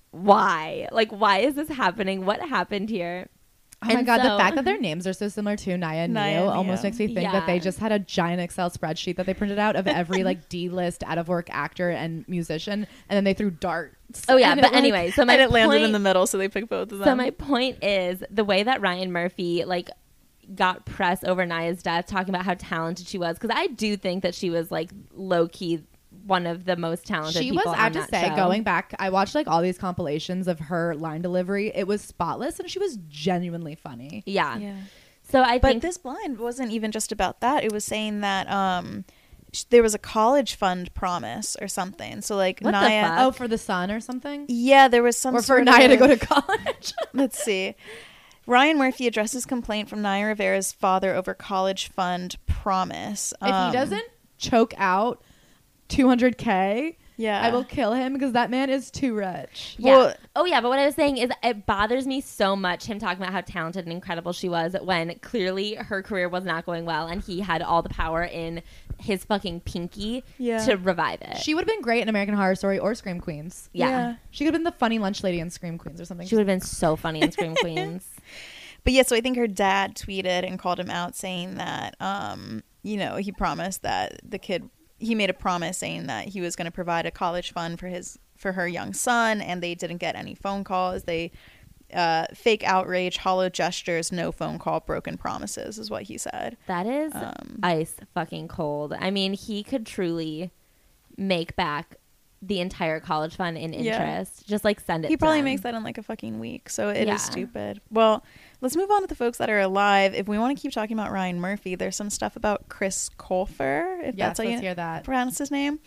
why? Like, why is this happening? What happened here? Oh my And god, so- the fact that their names are so similar to Naya and Naya Neo and almost Neo. makes me think Yeah. that they just had a giant Excel spreadsheet that they printed out of every like D-list out of work actor and musician, and then they threw darts. Oh yeah, And it, but like- anyway, so my and it landed point- in the middle, so they picked both of them. So my point is the way that Ryan Murphy like got press over Naya's death, talking about how talented she was, because I do think that she was like low key one of the most talented She people was, I on have to that say, show. going back, I watched like all these compilations of her line delivery. It was spotless, and she was genuinely funny. Yeah. yeah. So I But think this blind wasn't even just about that. It was saying that um, sh- there was a college fund promise or something. So like What the Naya. fuck? Oh, for the sun or something, Yeah, there was some. or for sort Naya to of- go to college. Let's see. Ryan Murphy addresses complaint from Naya Rivera's father over college fund promise. If Um, he doesn't choke out two hundred K, yeah, I will kill him because that man is too rich. yeah. Well- oh yeah, but what I was saying is it bothers me so much him talking about how talented and incredible she was when clearly her career was not going well and he had all the power in his fucking pinky Yeah. to revive it. She would have been great in American Horror Story or Scream Queens. yeah. Yeah. She could have been the funny lunch lady in Scream Queens or something. She would have been so funny in Scream Queens. But yeah, so I think her dad tweeted and called him out saying that, um, you know, he promised that the kid, he made a promise saying that he was going to provide a college fund for his, for her young son, and they didn't get any phone calls. They, uh, fake outrage, hollow gestures, no phone call, broken promises is what he said. That is Um, ice fucking cold. I mean, he could truly make back the entire college fund in Yeah. interest. Just like send it. He to probably them. makes that in like a fucking week. So it is Yeah. stupid. Well, let's move on to the folks that are alive. If we want to keep talking about Ryan Murphy, there's some stuff about Chris Colfer, if Yes, that's how let's you hear that. pronounce his name.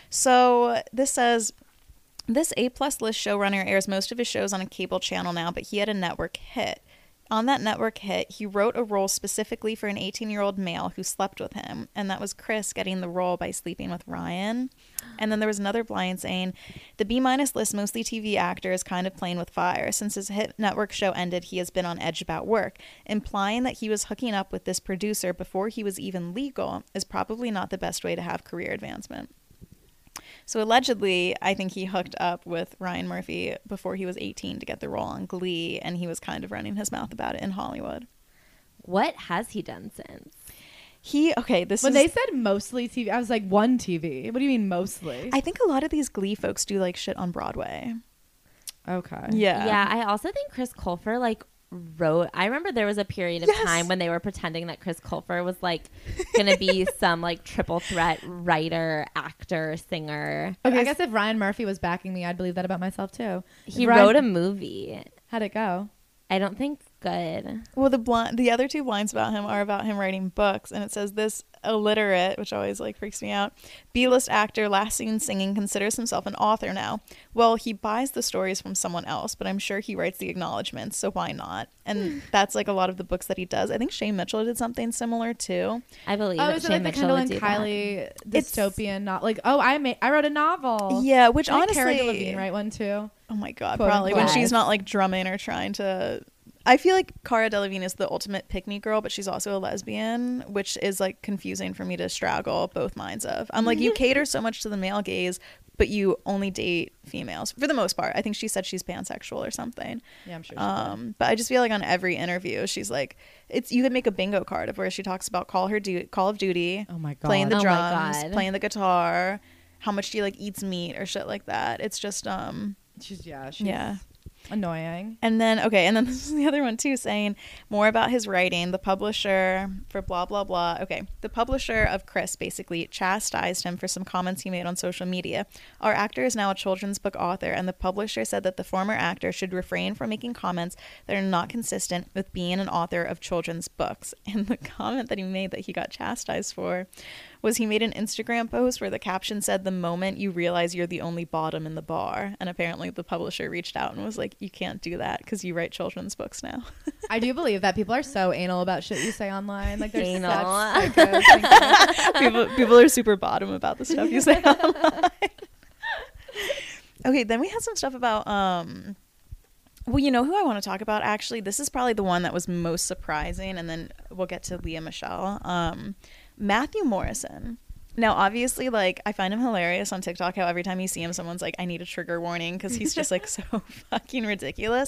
So this says, this A-plus list showrunner airs most of his shows on a cable channel now, but he had a network hit. On that network hit, he wrote a role specifically for an eighteen-year-old male who slept with him, and that was Chris getting the role by sleeping with Ryan. And then there was another blind saying, the B-minus list, mostly T V actor, is kind of playing with fire. Since his hit network show ended, he has been on edge about work. Implying that he was hooking up with this producer before he was even legal is probably not the best way to have career advancement. So allegedly, I think he hooked up with Ryan Murphy before he was eighteen to get the role on Glee, and he was kind of running his mouth about it in Hollywood. What has he done since? He, okay, this When is... they said mostly T V, I was like, one T V. What do you mean mostly? I think a lot of these Glee folks do, like, shit on Broadway. okay. Yeah. Yeah, I also think Chris Colfer like wrote. I remember there was a period of Yes. time when they were pretending that Chris Colfer was like gonna be some like triple threat writer, actor, singer. Okay, I guess if Ryan Murphy was backing me, I'd believe that about myself too. He If Ryan- wrote a movie. How'd it go? I don't think good. Well, the blind, the other two blinds about him are about him writing books, and it says this illiterate, which always like freaks me out, B-list actor last seen singing considers himself an author now. Well, he buys the stories from someone else, but I'm sure he writes the acknowledgments, so why not? And that's like a lot of the books that he does. I think Shane Mitchell did something similar too. I believe Oh, that is it Shane like the Mitchell Kendall would and do Kylie It's- dystopian? Not like oh, I made I wrote a novel. Yeah, which Didn't honestly, Cara Delevingne write one too. oh my god, Quote, probably when unquote. she's not like drumming or trying to. I feel like Cara Delevingne is the ultimate pick-me girl, but she's also a lesbian, which is like confusing for me to straddle both minds of. I'm like, you cater so much to the male gaze, but you only date females for the most part. I think she said she's pansexual or something. Yeah, I'm sure. She Um, but I just feel like on every interview, she's like, it's you could make a bingo card of where she talks about Call her du- Call of Duty, Oh my god. playing the Oh my drums, God. playing the guitar, how much she like eats meat or shit like that. It's just um. She's yeah. She's Yeah. annoying. And then, okay, and then this is the other one too, saying more about his writing. The publisher for blah, blah, blah. Okay, the publisher of Chris basically chastised him for some comments he made on social media. Our actor is now a children's book author, and the publisher said that the former actor should refrain from making comments that are not consistent with being an author of children's books. And the comment that he made that he got chastised for was he made an Instagram post where the caption said, "The moment you realize you're the only bottom in the bar." And apparently the publisher reached out and was like, you can't do that because you write children's books now. I do believe that people are so anal about shit you say online. Like they're Anal. such psychos. Thank you. people, people are super bottom about the stuff you say online. Okay, then we had some stuff about, um, well, you know who I want to talk about, actually? This is probably the one that was most surprising, and then we'll get to Lea Michele. Um, Matthew Morrison. Now, obviously, like, I find him hilarious on TikTok how every time you see him, someone's like, I need a trigger warning because he's just, like, so fucking ridiculous.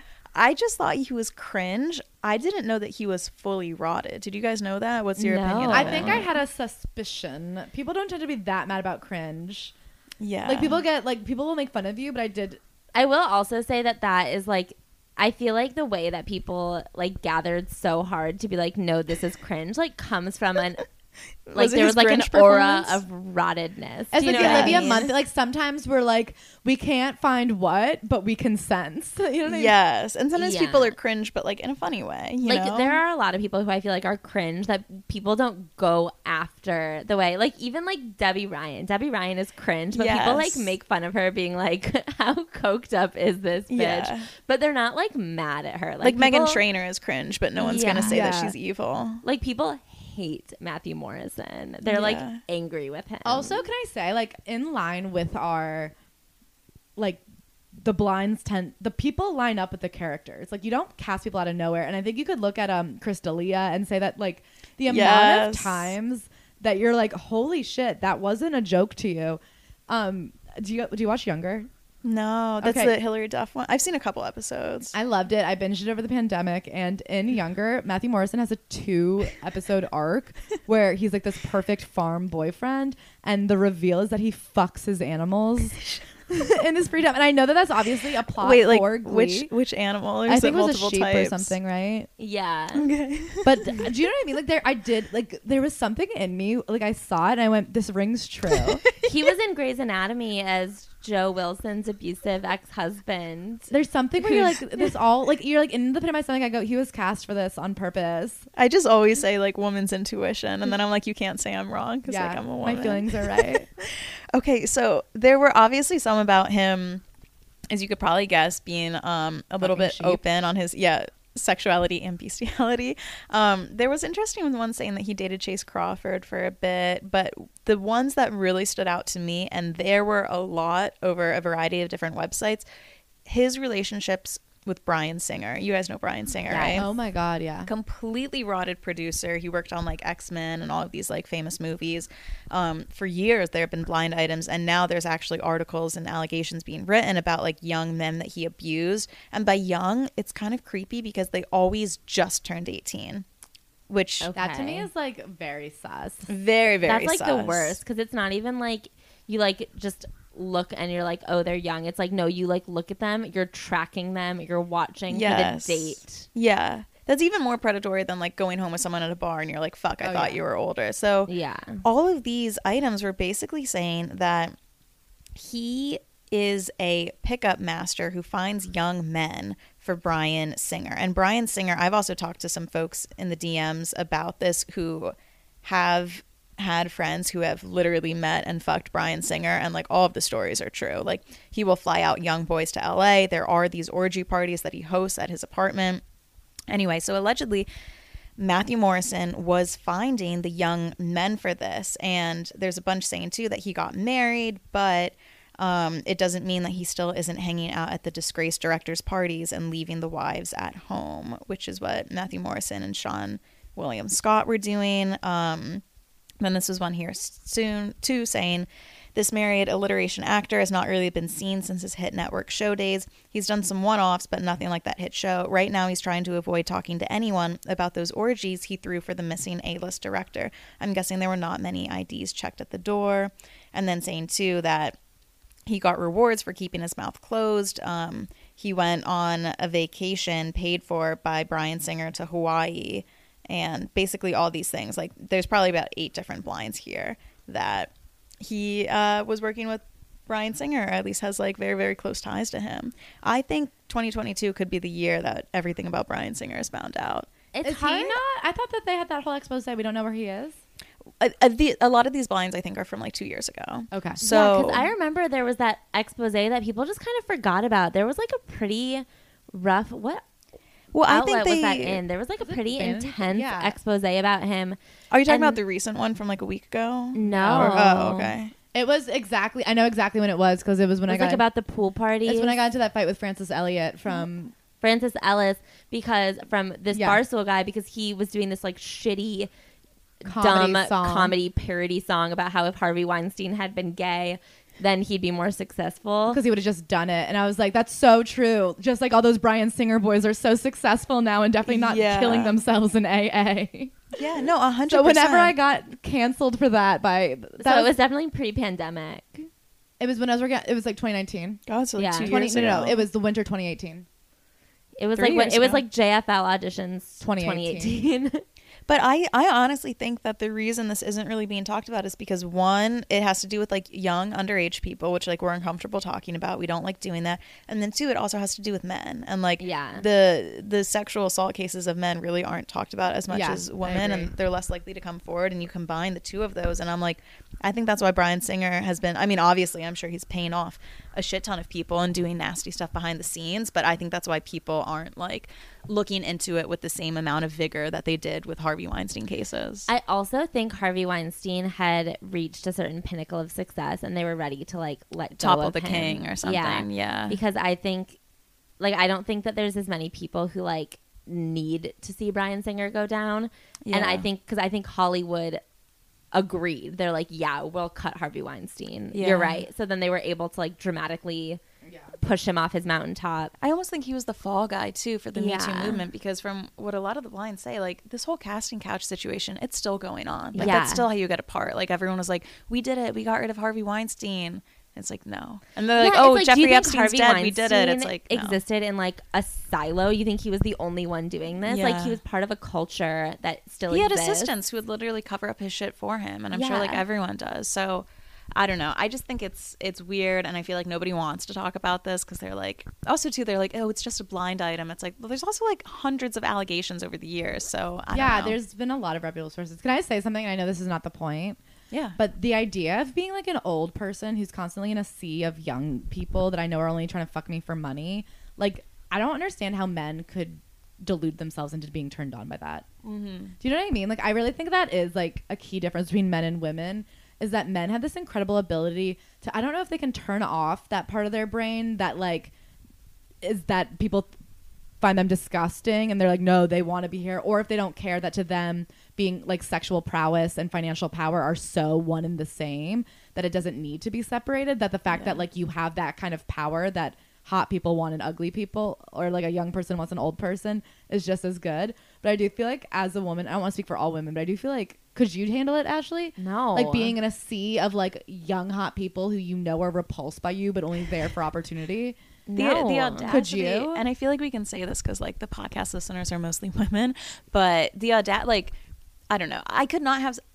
I just thought he was cringe. I didn't know that he was fully rotted. Did you guys know that? What's your No. opinion on I it? think I had a suspicion. People don't tend to be that mad about cringe. Yeah. Like people get like people will make fun of you, but I did. I will also say that that is like, I feel like the way that people like gathered so hard to be like, no, this is cringe, like comes from an like Was it there his was like an Grinch aura performance? of rottedness. It's Do you like know the what I Olivia mean? Munn. Like sometimes we're like we can't find what, but we can sense. You know what I mean? Yes. And sometimes Yeah. people are cringe, but like in a funny way. You like know? there are a lot of people who I feel like are cringe that people don't go after the way like even like Debbie Ryan. Debbie Ryan is cringe, but people like Yes. make fun of her being like, how coked up is this bitch? Yeah. But they're not like mad at her. Like, Like, Megan people- Trainor is cringe, but no one's gonna Yeah. say that Yeah. she's evil. Like people hate Matthew Morrison. They're like Yeah. angry with him. Also, can I say, like, in line with our, like, the blinds tend, the people line up with the characters. Like, you don't cast people out of nowhere. And I think you could look at um Chris D'Elia and say that, like, the amount Yes. of times that you're like, holy shit, that wasn't a joke to you. Um, do you do you watch Younger? No, that's Okay. the Hillary Duff one. I've seen a couple episodes. I loved it. I binged it over the pandemic. And in Younger, Matthew Morrison has a two episode arc where he's like this perfect farm boyfriend. And the reveal is that he fucks his animals in his free time. And I know that that's obviously a plot Wait, like for Glee. which which animal? Or is I think it it was a multiple sheep types? or something, right? yeah. Okay. But do you know what I mean? Like there, I did like there was something in me. Like I saw it and I went, "This rings true." He was in Grey's Anatomy as Joe Wilson's abusive ex-husband. There's something where you're like, "This all like you're like in the pit of my stomach." I go, "He was cast for this on purpose." I just always say like woman's intuition, and then I'm like, you can't say I'm wrong because Yeah, like I'm a woman. my feelings are right. Okay, so there were obviously some about him, as you could probably guess, being um a little Fucking bit sheep. open on his yeah sexuality and bestiality. Um, there was interesting one saying that he dated Chase Crawford for a bit, but the ones that really stood out to me, and there were a lot over a variety of different websites, his relationships with Bryan Singer. You guys know Bryan Singer, Yeah. right? Oh my god, yeah. Completely rotted producer. He worked on like X-Men and all of these like famous movies. Um, for years there have been blind items, and now there's actually articles and allegations being written about like young men that he abused. And by young, it's kind of creepy because they always just turned eighteen, which Okay. That to me is like very sus. very very That's like the sus. worst because it's not even like you like just look and you're like, oh, they're young. It's like, no, you like look at them, you're tracking them, you're watching Yes. for the date. Yeah, that's even more predatory than like going home with someone at a bar and you're like, fuck, I Oh, thought yeah. you were older. So Yeah. all of these items were basically saying that he is a pickup master who finds young men for Bryan Singer. And Bryan Singer, I've also talked to some folks in the D Ms about this who have had friends who have literally met and fucked Bryan Singer, and like all of the stories are true. Like he will fly out young boys to L A. There are these orgy parties that he hosts at his apartment. Anyway, so allegedly Matthew Morrison was finding the young men for this, and there's a bunch saying too that he got married, but um, it doesn't mean that he still isn't hanging out at the disgraced directors' parties and leaving the wives at home, which is what Matthew Morrison and Sean William Scott were doing. Um, then this was one here soon too saying, this married alliteration actor has not really been seen since his hit network show days. He's done some one-offs, but nothing like that hit show. Right now, he's trying to avoid talking to anyone about those orgies he threw for the missing A-list director. I'm guessing there were not many I Ds checked at the door. And then saying, too, that he got rewards for keeping his mouth closed. Um, he went on a vacation paid for by Bryan Singer to Hawaii. And basically all these things. Like, there's probably about eight different blinds here that he uh, was working with Bryan Singer, or at least has like very, very close ties to him. I think twenty twenty-two could be the year that everything about Bryan Singer is found out. It's is hard. he not? I thought that they had that whole expose. We don't know where he is. A, a, the, a lot of these blinds, I think, are from like two years ago. Okay. So yeah, because I remember there was that expose that people just kind of forgot about. There was like a pretty rough, what well, I outlet think they, was that in? There was like a pretty Vanity? intense Yeah. expose about him. Are you talking And- about the recent one from like a week ago? No. Or- oh, okay. It was exactly. I know exactly when it was because it was when It I was got like about the pool party. It's when I got into that fight with Francis Elliott from. Francis Ellis, because from this Yeah. Barstool guy, because he was doing this like shitty, Comedy dumb song. comedy parody song about how if Harvey Weinstein had been gay, then he'd be more successful. Because he would have just done it. And I was like, that's so true. Just like all those Bryan Singer boys are so successful now and definitely not Yeah. killing themselves in A A. Yeah, no, a hundred So percent. whenever I got canceled for that by. That So was, it was definitely pre-pandemic. it was when I was working. It was like twenty nineteen. God, so like Yeah. two twenty, years no, no, ago. no. It was the winter twenty eighteen. It was Three like when, years it was ago. like J F L auditions twenty twenty eighteen. eighteen. But I, I honestly think that the reason this isn't really being talked about is because, one, it has to do with like young underage people, which like we're uncomfortable talking about. We don't like doing that. And then two, it also has to do with men. And like Yeah. the the sexual assault cases of men really aren't talked about as much Yeah, as I women, agree. and they're less likely to come forward. And you combine the two of those, and I'm like, I think that's why Bryan Singer has been, I mean, obviously I'm sure he's paying off a shit ton of people and doing nasty stuff behind the scenes, but I think that's why people aren't like looking into it with the same amount of vigor that they did with Harvey Weinstein cases. I also think Harvey Weinstein had reached a certain pinnacle of success and they were ready to like let go Topple of the him. king or something. Yeah. Yeah. Because I think, like, I don't think that there's as many people who like need to see Bryan Singer go down. And I Yeah. think, because I think Hollywood agreed. They're like, yeah, we'll cut Harvey Weinstein. Yeah. You're right. So then they were able to like dramatically push him off his mountaintop. I almost think he was the fall guy too for the Me Too Yeah. movement, because from what a lot of the blinds say, like this whole casting couch situation, it's still going on. Like Yeah. that's still how you get apart. Like everyone was like, we did it. We got rid of Harvey Weinstein. It's like, no. And they're like, Yeah, oh, it's like, do you Jeffrey think Epstein's Harvey dead. We did it. It's Weinstein like, no. existed in like a silo. You think he was the only one doing this? Like Yeah. he was part of a culture that still He had exists. assistants who would literally cover up his shit for him, and I'm sure like Yeah. everyone does. So I don't know. I just think it's it's weird, and I feel like nobody wants to talk about this because they're like, also too, they're like, oh, it's just a blind item. It's like, well, there's also like hundreds of allegations over the years. So I Yeah, don't know. there's been a lot of reputable sources. Can I say something? I know this is not the point. yeah, But the idea of being like an old person who's constantly in a sea of young people that I know are only trying to fuck me for money, like, I don't understand how men could delude themselves into being turned on by that. mm-hmm. Do you know what I mean? Like, I really think that is like a key difference between men and women, is that men have this incredible ability to, I don't know if they can turn off that part of their brain that like is that people find them disgusting and they're like, no, they want to be here. Or if they don't care, that to them being like sexual prowess and financial power are so one and the same that it doesn't need to be separated. That the fact Yeah. that like you have that kind of power that hot people want an ugly people, or like a young person wants an old person, is just as good. But I do feel like as a woman, I don't want to speak for all women, but I do feel like, could you handle it, Ashley? No. Like being in a sea of like young hot people who you know are repulsed by you but only there for opportunity. the, No. the audacity, Could you? and I feel like we can say this because like the podcast listeners are mostly women, but the audat like I don't know, I could not have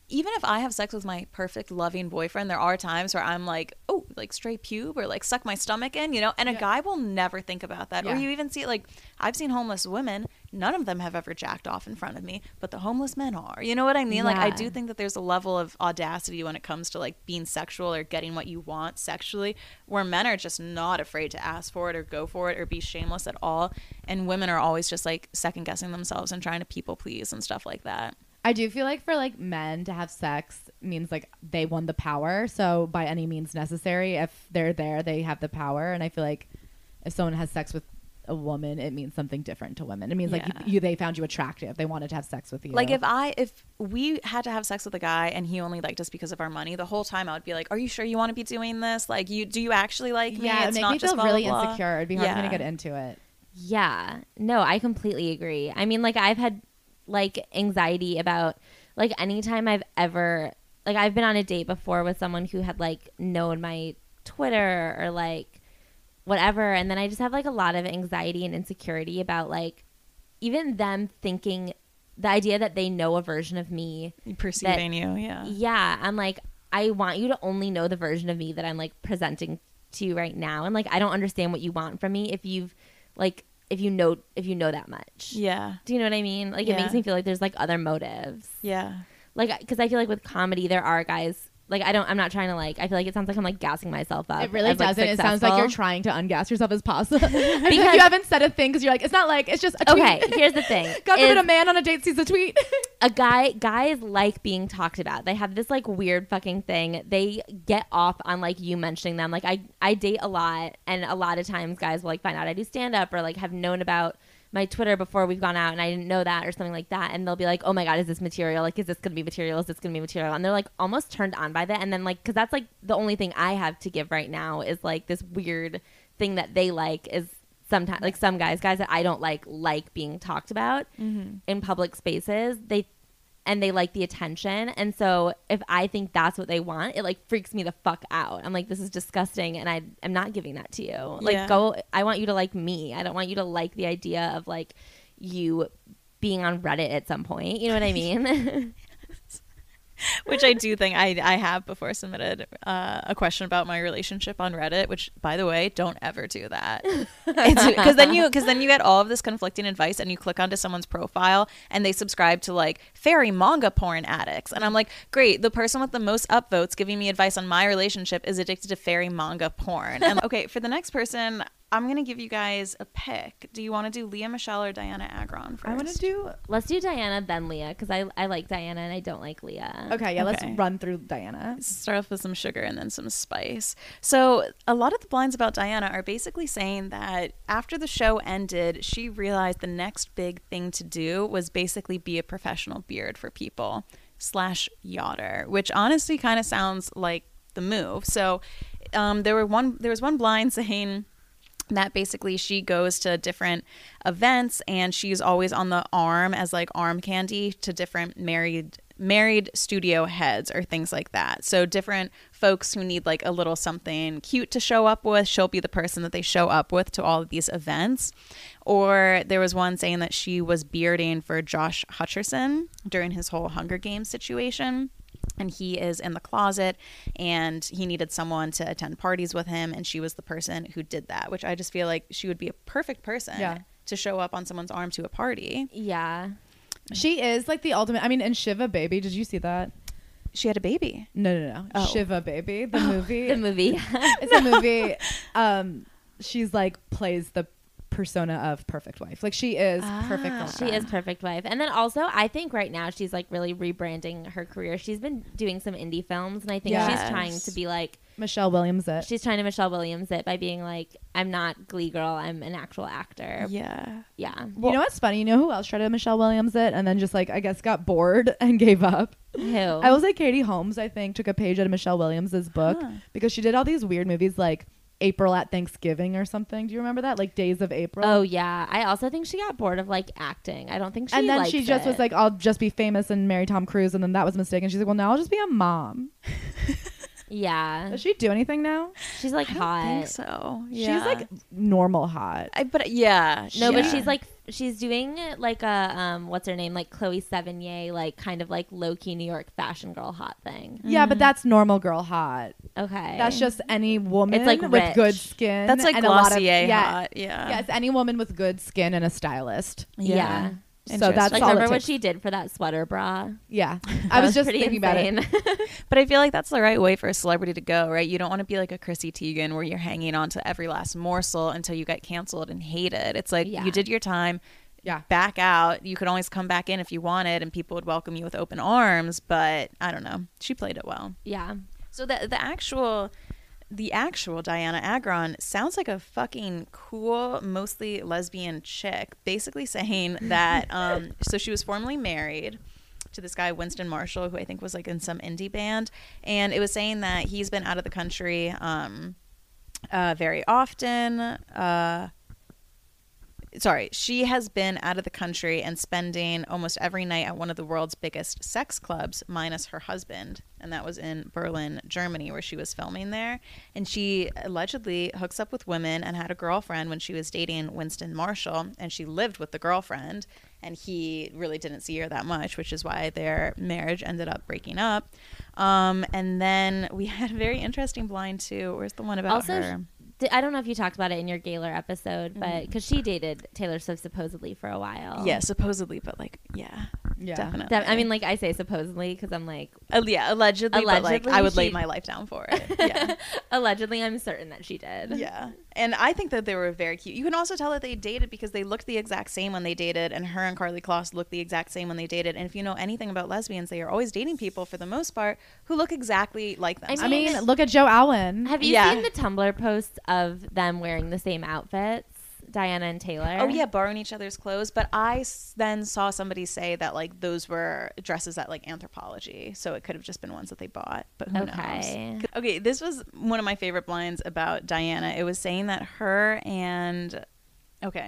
even if I have sex with my perfect loving boyfriend, there are times where I'm like, oh, like straight pube or like suck my stomach in, you know, and a Yeah. guy will never think about that. Yeah. Or you even see it, like, I've seen homeless women, none of them have ever jacked off in front of me, but the homeless men are. You know what I mean? Like, I Yeah. do think that there's a level of audacity when it comes to like being sexual or getting what you want sexually, where men are just not afraid to ask for it or go for it or be shameless at all. And women are always just like second guessing themselves and trying to people please and stuff like that. I do feel like for like men to have sex means like they won the power. So by any means necessary, if they're there, they have the power. And I feel like if someone has sex with a woman, it means something different to women. It means like Yeah. you, you, they found you attractive. They wanted to have sex with you. Like if I if we had to have sex with a guy and he only liked us because of our money, the whole time I would be like, "Are you sure you want to be doing this? Like, you do you actually like me? yeah, it It's would not make me just feel blah, really blah, blah." insecure. It'd be hard for me Yeah. to get into it. Yeah. No, I completely agree. I mean, like I've had like anxiety about like anytime I've ever like I've been on a date before with someone who had like known my Twitter or like whatever, and then I just have like a lot of anxiety and insecurity about like even them thinking the idea that they know a version of me. Perceiving you, yeah. Yeah, I'm like I want you to only know the version of me that I'm like presenting to you right now, and like I don't understand what you want from me if you've like if you know if you know that much. Yeah. Do you know what I mean? Like it Yeah. makes me feel like there's like other motives. Yeah. Like because I feel like with comedy there are guys like I don't I'm not trying to like I feel like it sounds like I'm like gassing myself up. It really as, like, doesn't. It sounds like you're successful. trying to ungas yourself as possible. because Because- you haven't said a thing because you're like, it's not like, it's just a tweet. Okay, here's the thing. God forbid is a man on a date sees a tweet. a guy guys like being talked about. They have this like weird fucking thing. They get off on like you mentioning them. Like I I date a lot, and a lot of times guys will like find out I do stand up or like have known about my Twitter before we've gone out and I didn't know that or something like that, and they'll be like, oh my god, is this material? Like, is this gonna be material? Is this gonna be material? And they're like almost turned on by that, and then like because that's like the only thing I have to give right now is like this weird thing that they like is sometimes like some guys guys that I don't like like being talked about Mm-hmm. in public spaces. They and they like the attention, and so if I think that's what they want, it like freaks me the fuck out. I'm like, this is disgusting, and I am not giving that to you. Like, Yeah. go. I want you to like me. I don't want you to like the idea of like you being on Reddit at some point. You know what I mean? Which I do think I, I have before submitted uh, a question about my relationship on Reddit, which, by the way, don't ever do that. Because then you because then you get all of this conflicting advice and you click onto someone's profile and they subscribe to like fairy manga porn addicts. And I'm like, great, the person with the most upvotes giving me advice on my relationship is addicted to fairy manga porn. And okay, for the next person, I'm going to give you guys a pick. Do you want to do Leah Michelle or Diana Agron first? I want to do. Let's do Diana then Leah because I I like Diana and I don't like Leah. Okay, yeah, Okay. let's run through Diana. Start off with some sugar and then some spice. So a lot of the blinds about Diana are basically saying that after the show ended, she realized the next big thing to do was basically be a professional beard for people slash yachter, which honestly kind of sounds like the move. So um, there were one there was one blind saying that basically she goes to different events and she's always on the arm as like arm candy to different married married studio heads or things like that. So different folks who need like a little something cute to show up with, she'll be the person that they show up with to all of these events. Or there was one saying that she was bearding for Josh Hutcherson during his whole Hunger Games situation. And he is in the closet and he needed someone to attend parties with him. And she was the person who did that, which I just feel like she would be a perfect person Yeah. to show up on someone's arm to a party. Yeah. She is like the ultimate. I mean, in Shiva Baby, did you see that? She had a baby. No, no, no. Oh. Shiva Baby, the movie. The movie. It's a movie. Um, she's like plays the persona of perfect wife. Like she is perfect. Ah. all She the is time. perfect wife. And then also I think right now she's like really rebranding her career. She's been doing some indie films and I think Yes. she's trying to be like Michelle Williams. It. she's trying to Michelle Williams it by being like, I'm not Glee girl, I'm an actual actor. Yeah. Yeah. You know what's funny? You know who else tried to Michelle Williams it and then just like I guess got bored and gave up? Who? I will say Katie Holmes, I think, took a page out of Michelle Williams's book Huh. because she did all these weird movies like April at Thanksgiving or something. Do you remember that? Like Days of April. Oh yeah. I also think she got bored of like acting. I don't think she and then likes she just it. was like, I'll just be famous and marry Tom Cruise. And then that was a mistake. And she's like, well, now I'll just be a mom. Yeah. Does she do anything now? She's like I don't hot. think so. Yeah. She's like normal hot. I, but yeah. No, but yeah. she's like she's doing like a um what's her name, like Chloe Sevigny, like kind of like low key New York fashion girl hot thing. Yeah, but that's normal girl hot. Okay, That's just any woman It's, like, with rich. good skin. That's like and a lot of- Glossier yeah, hot. Yeah. yeah, it's any woman with good skin and a stylist. yeah. So that's Like all it remember what takes. she did for that sweater bra? Yeah, That I was, just pretty thinking insane. about it. But I feel like that's the right way for a celebrity to go, right? You don't want to be like a Chrissy Teigen where you're hanging on to every last morsel until you get canceled and hated. It's like Yeah. you did your time, Yeah. back out. You could always come back in if you wanted and people would welcome you with open arms, but I don't know. She played it well. Yeah. So the the actual the actual Diana Agron sounds like a fucking cool, mostly lesbian chick, basically saying that um so she was formerly married to this guy Winston Marshall, who I think was like in some indie band, and it was saying that he's been out of the country um uh very often. Uh Sorry, she has been out of the country and spending almost every night at one of the world's biggest sex clubs, minus her husband. And that was in Berlin, Germany, where she was filming there. And she allegedly hooks up with women and had a girlfriend when she was dating Winston Marshall. And she lived with the girlfriend. And he really didn't see her that much, which is why their marriage ended up breaking up. Um, and then we had a very interesting blind, too. Where's the one about Also, her? Di- I don't know if you talked about it in your Gaylor episode, but because she dated Taylor Swift supposedly for a while. Yeah, supposedly, but like, yeah, Yeah. definitely. That, I mean, like I say supposedly because I'm like, Uh, yeah, allegedly, but like Allegedly, I would lay she- my life down for it. Yeah, allegedly, I'm certain that she did. yeah. And I think that they were very cute. You can also tell that they dated because they looked the exact same when they dated, and her and Carly Kloss looked the exact same when they dated. And if you know anything about lesbians, they are always dating people for the most part who look exactly like them. I I mean, mean, look at Joe Alwyn. Have you Yeah. seen the Tumblr posts of them wearing the same outfits, Diana and Taylor? Oh yeah, borrowing each other's clothes. But I s- then saw somebody say that like those were dresses at like Anthropologie, so it could have just been ones that they bought. But who Okay. knows? Okay, this was one of my favorite blinds about Diana. It was saying that her and okay,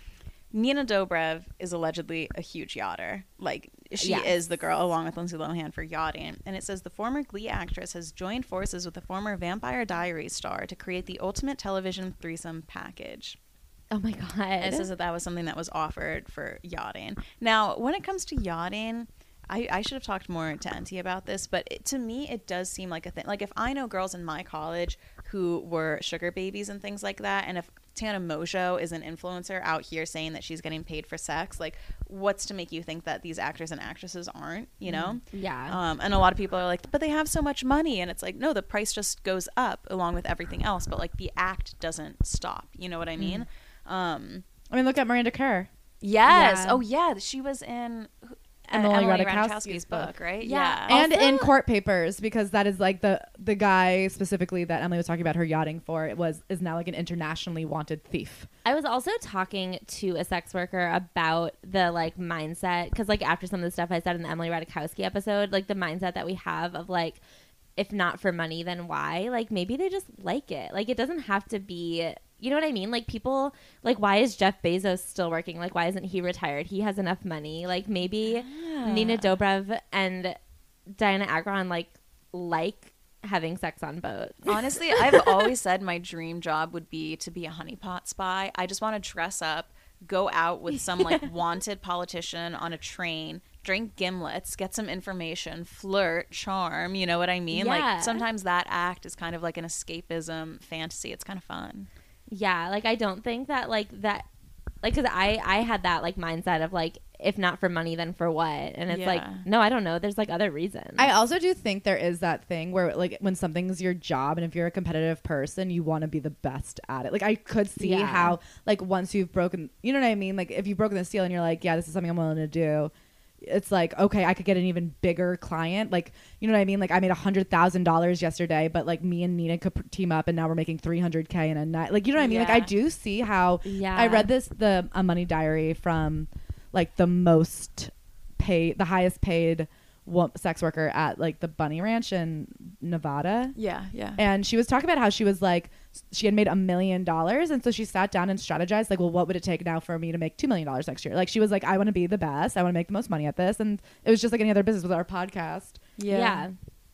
Nina Dobrev is allegedly a huge yachter. Like she Yes. is the girl along with Lindsay Lohan for yachting. And it says the former Glee actress has joined forces with the former Vampire Diaries star to create the ultimate television threesome package. Oh my god. And it says that that was something that was offered for yachting. Now, when it comes to yachting, I, I should have talked more to N T about this, but it, to me, it does seem like a thing. Like, if I know girls in my college who were sugar babies and things like that, and if Tana Mojo is an influencer out here saying that she's getting paid for sex, like, what's to make you think that these actors and actresses aren't, you know? Yeah. Um, and a lot of people are like, but they have so much money. And it's like, no, the price just goes up along with everything else. But, like, the act doesn't stop. You know what I mean? Um, I mean, look at Miranda Kerr. yes. Yeah. Oh, yeah. She was in uh, Emily Emily Ratajkowski's Ratajkowski's book. book, right? Yeah. And Also- in Court Papers, because that is like the the guy specifically that Emily was talking about her yachting for. It was is now like an internationally wanted thief. I was also talking to a sex worker about the like mindset because like after some of the stuff I said in the Emily Ratajkowski episode, like the mindset that we have of like, if not for money, then why? Like maybe they just like it. Like it doesn't have to be. You know what I mean? Like people, like why is Jeff Bezos still working? Like why isn't he retired? He has enough money. Like maybe Nina Dobrev and Diana Agron like like having sex on boats. Honestly, I've always said my dream job would be to be a honeypot spy. I just want to dress up, go out with some like wanted politician on a train, drink gimlets, get some information, flirt, charm. You know what I mean? Yeah. Like sometimes that act is kind of like an escapism fantasy. It's kind of fun. Yeah, like I don't think that like that like cuz I I had that like mindset of like if not for money then for what? And it's like Yeah. no, I don't know. There's like other reasons. I also do think there is that thing where like when something's your job and if you're a competitive person, you want to be the best at it. Like I could see Yeah. how like once you've broken, you know what I mean? Like if you've broken the seal and you're like, yeah, this is something I'm willing to do. It's like, okay, I could get an even bigger client. Like, you know what I mean? Like I made a hundred thousand dollars yesterday, but like me and Nina could p- team up and now we're making three hundred K in a night. Like, you know what I mean? Like I Yeah. do see how Yeah. I read this, the a money diary from like the most paid, the highest paid wo- sex worker at like the Bunny Ranch in Nevada. Yeah, yeah. And she was talking about how she was like, she had made a million dollars. And so she sat down and strategized, like, well, what would it take now for me to make two million dollars next year? Like, she was like, I want to be the best. I want to make the most money at this. And it was just like any other business with our podcast. yeah.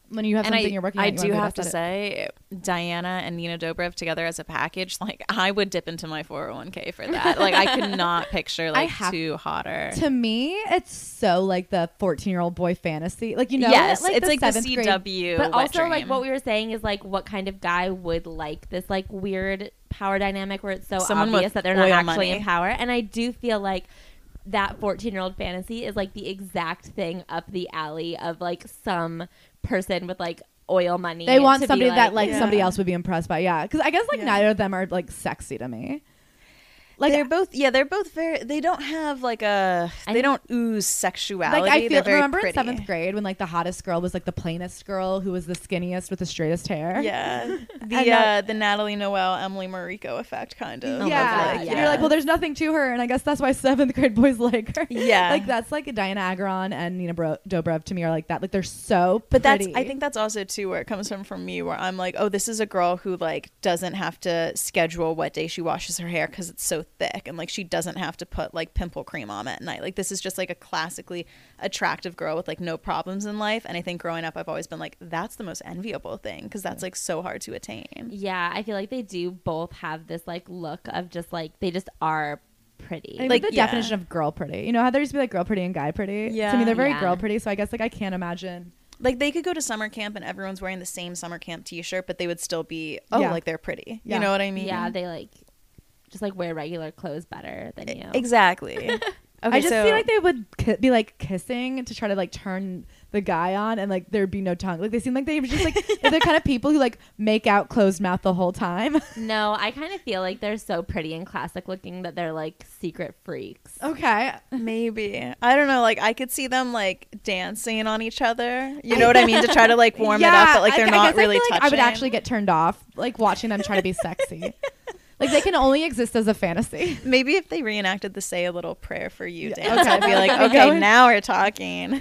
when you have and something I, you're working I on. you do wanna be have to best at it. say, Diana and Nina Dobrev together as a package, like I would dip into my four oh one k for that. Like I could not picture like have- two hotter. To me, it's so like the fourteen year old boy fantasy. Like, you know, Yes, like it's the like the seventh C grade- W. But wet also, like dream. what we were saying is like, what kind of guy would like this like weird power dynamic where it's so Someone with obvious that they're not oil actually money. in power? And I do feel like that fourteen year old fantasy is like the exact thing up the alley of like some person with like oil money. They want to be somebody that like Yeah. somebody else would be impressed by. Yeah, because I guess like Yeah. neither of them are like sexy to me. Like they're both, yeah, they're both very. They don't have like a. I They think- don't ooze sexuality. like I They're feel very remember pretty. in seventh grade when like the hottest girl was like the plainest girl who was the skinniest with the straightest hair. Yeah, the And that- uh, the Natalie Noel, Emily Mariko effect, kind of. Yeah, of, like, and you're like, well, there's nothing to her, and I guess that's why seventh grade boys like her. Yeah. like that's like Diana Agron and Nina Bro- Dobrev to me are like that. Like they're so, But that's pretty. I think that's also too where it comes from from me, where I'm like, oh, this is a girl who like doesn't have to schedule what day she washes her hair because it's so thick, and like she doesn't have to put like pimple cream on at night. Like this is just like a classically attractive girl with like no problems in life. And I think growing up, I've always been like, that's the most enviable thing because that's like so hard to attain. Yeah, I feel like they do both have this like look of just like they just are pretty. I think like, the yeah. definition of girl pretty. You know how there used to be like girl pretty and guy pretty. Yeah. To me, they're very Yeah. girl pretty. So I guess like I can't imagine. Like they could go to summer camp and everyone's wearing the same summer camp T-shirt, but they would still be oh Yeah. like they're pretty. Yeah. You know what I mean? Yeah, they like just like wear regular clothes better than you. Exactly. Okay, I just so feel like they would ki- be like kissing to try to like turn the guy on, and like there'd be no tongue. Like they seem like they just like they're the kind of people who like make out closed mouth the whole time. No, I kind of feel like they're so pretty and classic looking that they're like secret freaks. Okay. maybe I don't know. Like I could see them like dancing on each other. You know what I mean? To try to like warm it up, but like they're I, I not guess really I feel like touching. I would actually get turned off like watching them try to be sexy. Like they can only exist as a fantasy. Maybe if they reenacted the "Say a Little Prayer for You" Yeah. dance, Okay. I'd be like, Keep okay, going. now we're talking.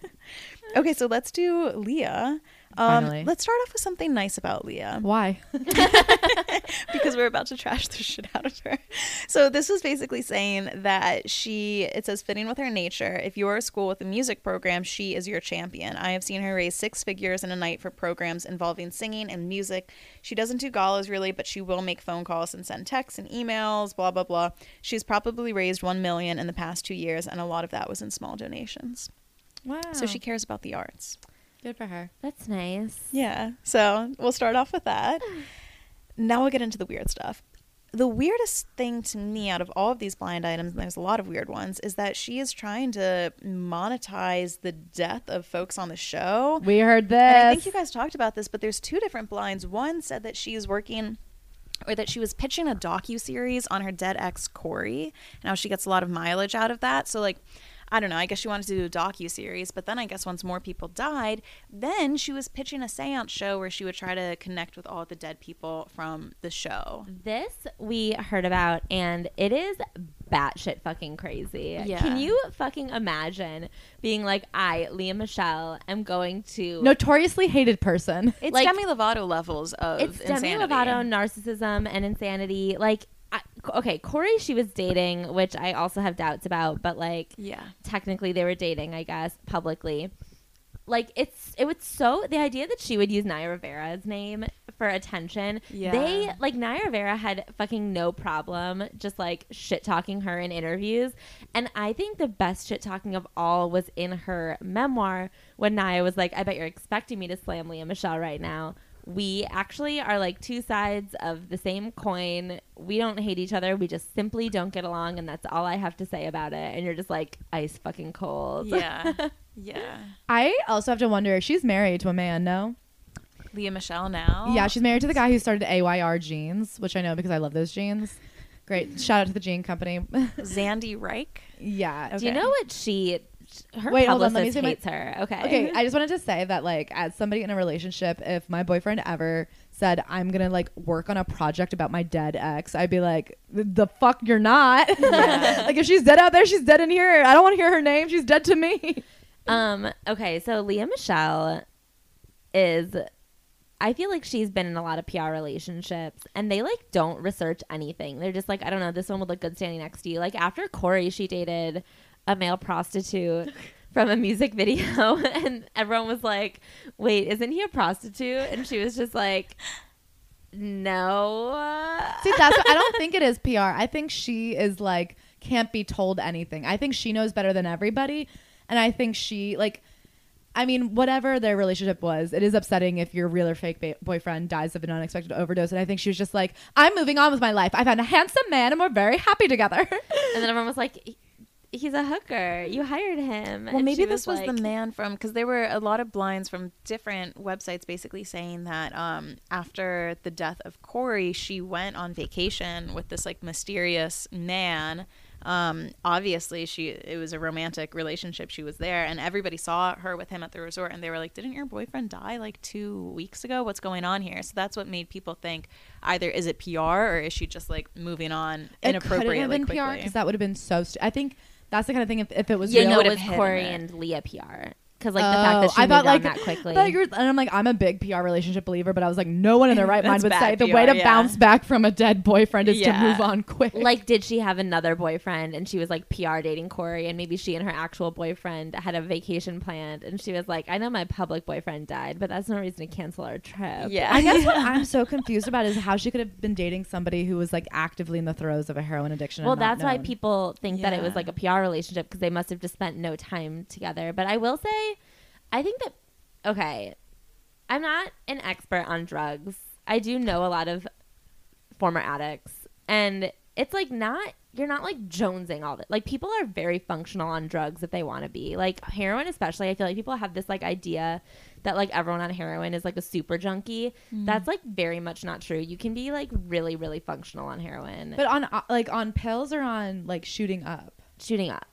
Okay, so let's do Leah. Um, Finally. let's start off with something nice about Leah. Why? Because we're about to trash the shit out of her. So this was basically saying that she, it says, fitting with her nature, if you're a school with a music program, she is your champion. I have seen her raise six figures in a night for programs involving singing and music. She doesn't do galas really, but she will make phone calls and send texts and emails, blah, blah, blah. She's probably raised one million in the past two years, and a lot of that was in small donations. Wow. So she cares about the arts. good for her. That's nice. Yeah. So we'll start off with that. Now we'll get into the weird stuff. The weirdest thing to me out of all of these blind items, and there's a lot of weird ones, is that she is trying to monetize the death of folks on the show. We heard this. And I think you guys talked about this, but there's two different blinds. One said that she is working, or that she was pitching a docu-series on her dead ex, Corey. Now she gets a lot of mileage out of that. So, like, I don't know, I guess she wanted to do a docu-series, but then I guess once more people died, then she was pitching a seance show where she would try to connect with all the dead people from the show. This we heard about, and it is batshit fucking crazy. Yeah. Can you fucking imagine being like, I, Leah Michelle, am going to... Notoriously hated person. It's Like- Demi Lovato levels of It's Demi insanity. Lovato narcissism and insanity. Like, I, okay, Corey she was dating, which I also have doubts about, but like, Yeah. technically they were dating, I guess, publicly. Like, it's it was so the idea that she would use Naya Rivera's name for attention. Yeah. They like Naya Rivera had fucking no problem just like shit talking her in interviews, and I think the best shit talking of all was in her memoir when Naya was like, "I bet you're expecting me to slam Leah Michelle right now." We actually are like two sides of the same coin. We don't hate each other. We just simply don't get along, and that's all I have to say about it. And you're just like ice fucking cold. Yeah. Yeah. I also have to wonder, she's married to a man, no? Leah Michelle now? Yeah, she's married to the guy who started A Y R Jeans, which I know because I love those jeans. Great. Shout out to the jean company. Zandy Reich? Yeah. Do you Okay. know what she? Her Wait, hold on, publicist let me say my- hates her. Okay. Okay, I just wanted to say that, like, as somebody in a relationship, if my boyfriend ever said, I'm gonna, like, work on a project about my dead ex, I'd be like, the fuck you're not. Yeah. Like, if she's dead out there, she's dead in here. I don't want to hear her name. She's dead to me. Um. Okay. So Leah Michelle is. I feel like she's been in a lot of P R relationships, and they like don't research anything. They're just like, I don't know, this one would look good standing next to you. Like after Corey, she dated a male prostitute from a music video, and everyone was like, wait, isn't he a prostitute? And she was just like, no. See, that's what, I don't think it is P R. I think she is like can't be told anything. I think she knows better than everybody, and I think she like I mean, whatever their relationship was, it is upsetting if your real or fake ba- boyfriend dies of an unexpected overdose. And I think she was just like, I'm moving on with my life. I found a handsome man and we're very happy together. And then everyone was like, he's a hooker. You hired him. Well, and maybe she this was, like, the man from, because there were a lot of blinds from different websites basically saying that um, after the death of Corey, she went on vacation with this like mysterious man. Um, obviously she, it was a romantic relationship. She was there and everybody saw her with him at the resort and they were like, didn't your boyfriend die like two weeks ago? What's going on here? So that's what made people think either is it P R or is she just like moving on inappropriately? It couldn't have been quickly? P R because that would have been so, st- I think that's the kind of thing if, if it was yeah, real. no, would it have was hit Corey it. and Leah P R. Because like oh, the fact that she I moved thought on like that quickly. I thought you were, and I'm like, I'm a big P R relationship believer, but I was like, no one in their right mind That's would say bad the P R, way to yeah. bounce back from a dead boyfriend is Yeah. to move on quick. Like, did she have another boyfriend and she was like P R dating Corey, and maybe she and her actual boyfriend had a vacation planned and she was like, I know my public boyfriend died, but that's no reason to cancel our trip. Yeah. I guess what I'm so confused about is how she could have been dating somebody who was like actively in the throes of a heroin addiction. Well, and not that's why known. people think that it was Yeah. like a P R relationship because they must have just spent no time together. But I will say, I think that, okay, I'm not an expert on drugs. I do know a lot of former addicts, and it's like not, you're not like jonesing all that. Like, people are very functional on drugs if they want to be. Like heroin especially, I feel like people have this like idea that like everyone on heroin is like a super junkie. Mm. That's like very much not true. You can be like really, really functional on heroin. But on uh, like on pills or on like shooting up. Shooting up.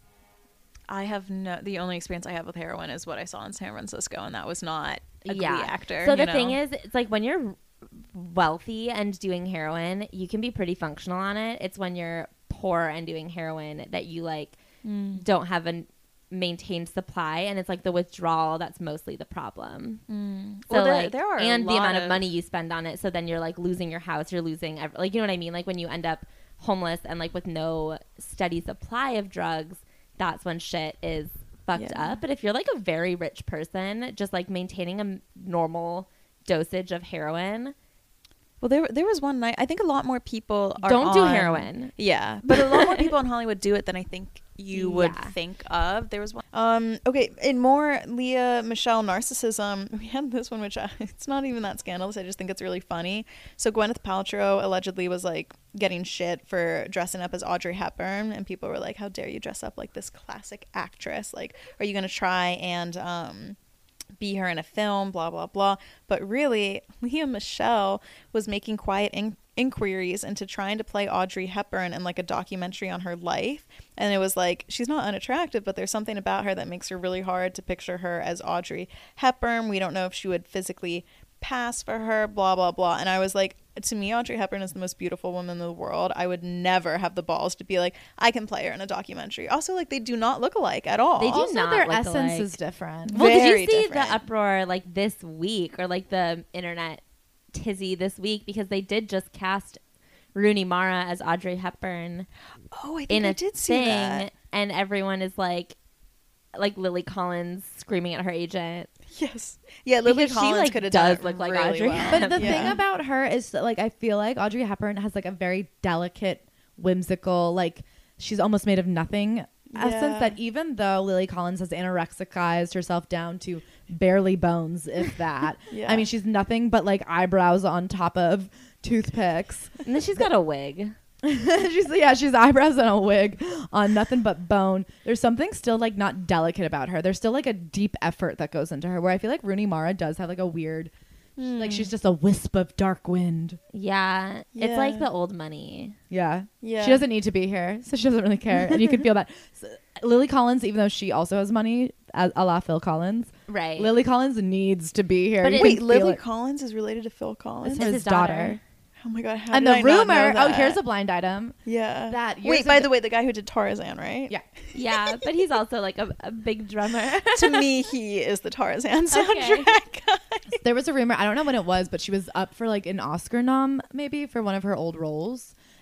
I have no, the only experience I have with heroin is what I saw in San Francisco, and that was not a Yeah. Glee actor. So you the know? thing is, it's like when you're wealthy and doing heroin, you can be pretty functional on it. It's when you're poor and doing heroin that you like Mm. don't have a maintained supply, and it's like the withdrawal that's mostly the problem. Mm. So Well, there, like, there are a and the lot amount of money you spend on it. So then you're like losing your house, you're losing every, like, you know what I mean? Like when you end up homeless and like with no steady supply of drugs, that's when shit is fucked Yeah. up. But if you're like a very rich person, just like maintaining a m- normal dosage of heroin, Well, there there was one night. I think a lot more people are don't do on- heroin. Yeah, but a lot more people in Hollywood do it than I think you would Yeah. think of. There was one. Um. Okay. In more Leah Michelle narcissism, we had this one, which I, it's not even that scandalous. I just think it's really funny. So Gwyneth Paltrow allegedly was like getting shit for dressing up as Audrey Hepburn, and people were like, "How dare you dress up like this classic actress? Like, are you gonna try and um." be her in a film, blah blah blah." But really, Leah Michelle was making quiet in- inquiries into trying to play Audrey Hepburn in like a documentary on her life, and it was like, she's not unattractive, but there's something about her that makes her really hard to picture her as Audrey Hepburn. We don't know if she would physically pass for her, blah blah blah. And I was like, to me, Audrey Hepburn is the most beautiful woman in the world. I would never have the balls to be like, I can play her in a documentary. Also, like, they do not look alike at all. They do Also, not their look essence alike. is different. Well, did Very you see different. the uproar like this week, or like the internet tizzy this week, because they did just cast Rooney Mara as Audrey Hepburn Oh, I think in I a did see thing, that. and everyone is like, like Lily Collins screaming at her agent. Yes. Yeah, Lily Because she, Collins like, could have does done it look like really Audrey. well. But the Yeah. thing about her is that, like, I feel like Audrey Hepburn has like a very delicate, whimsical, like she's almost made of nothing essence, Yeah. that even though Lily Collins has anorexicized herself down to barely bones, if that. Yeah. I mean, she's nothing but like eyebrows on top of toothpicks. And then she's got a wig. she's yeah, she's eyebrows and a wig on nothing but bone. There's something still like not delicate about her. There's still like a deep effort that goes into her, where I feel like Rooney Mara does have like a weird, like she's just a wisp of dark wind. Yeah, it's Yeah. like the old money. Yeah. Yeah. She doesn't need to be here, so she doesn't really care. And you can feel that. So, Lily Collins, even though she also has money, a, a la Phil Collins, Right. Lily Collins needs to be here. But You it- can Wait, feel Lily it. Collins is related to Phil Collins? It's It's his, his daughter. daughter. Oh my god, how And did the I not know rumor, oh, that? here's a blind item. Yeah. That years Wait, by ago- the way, the guy who did Tarzan, right? Yeah. Yeah, but he's also like a, a big drummer. To me, he is the Tarzan Okay. soundtrack guy. There was a rumor, I don't know when it was, but she was up for like an Oscar nom maybe for one of her old roles.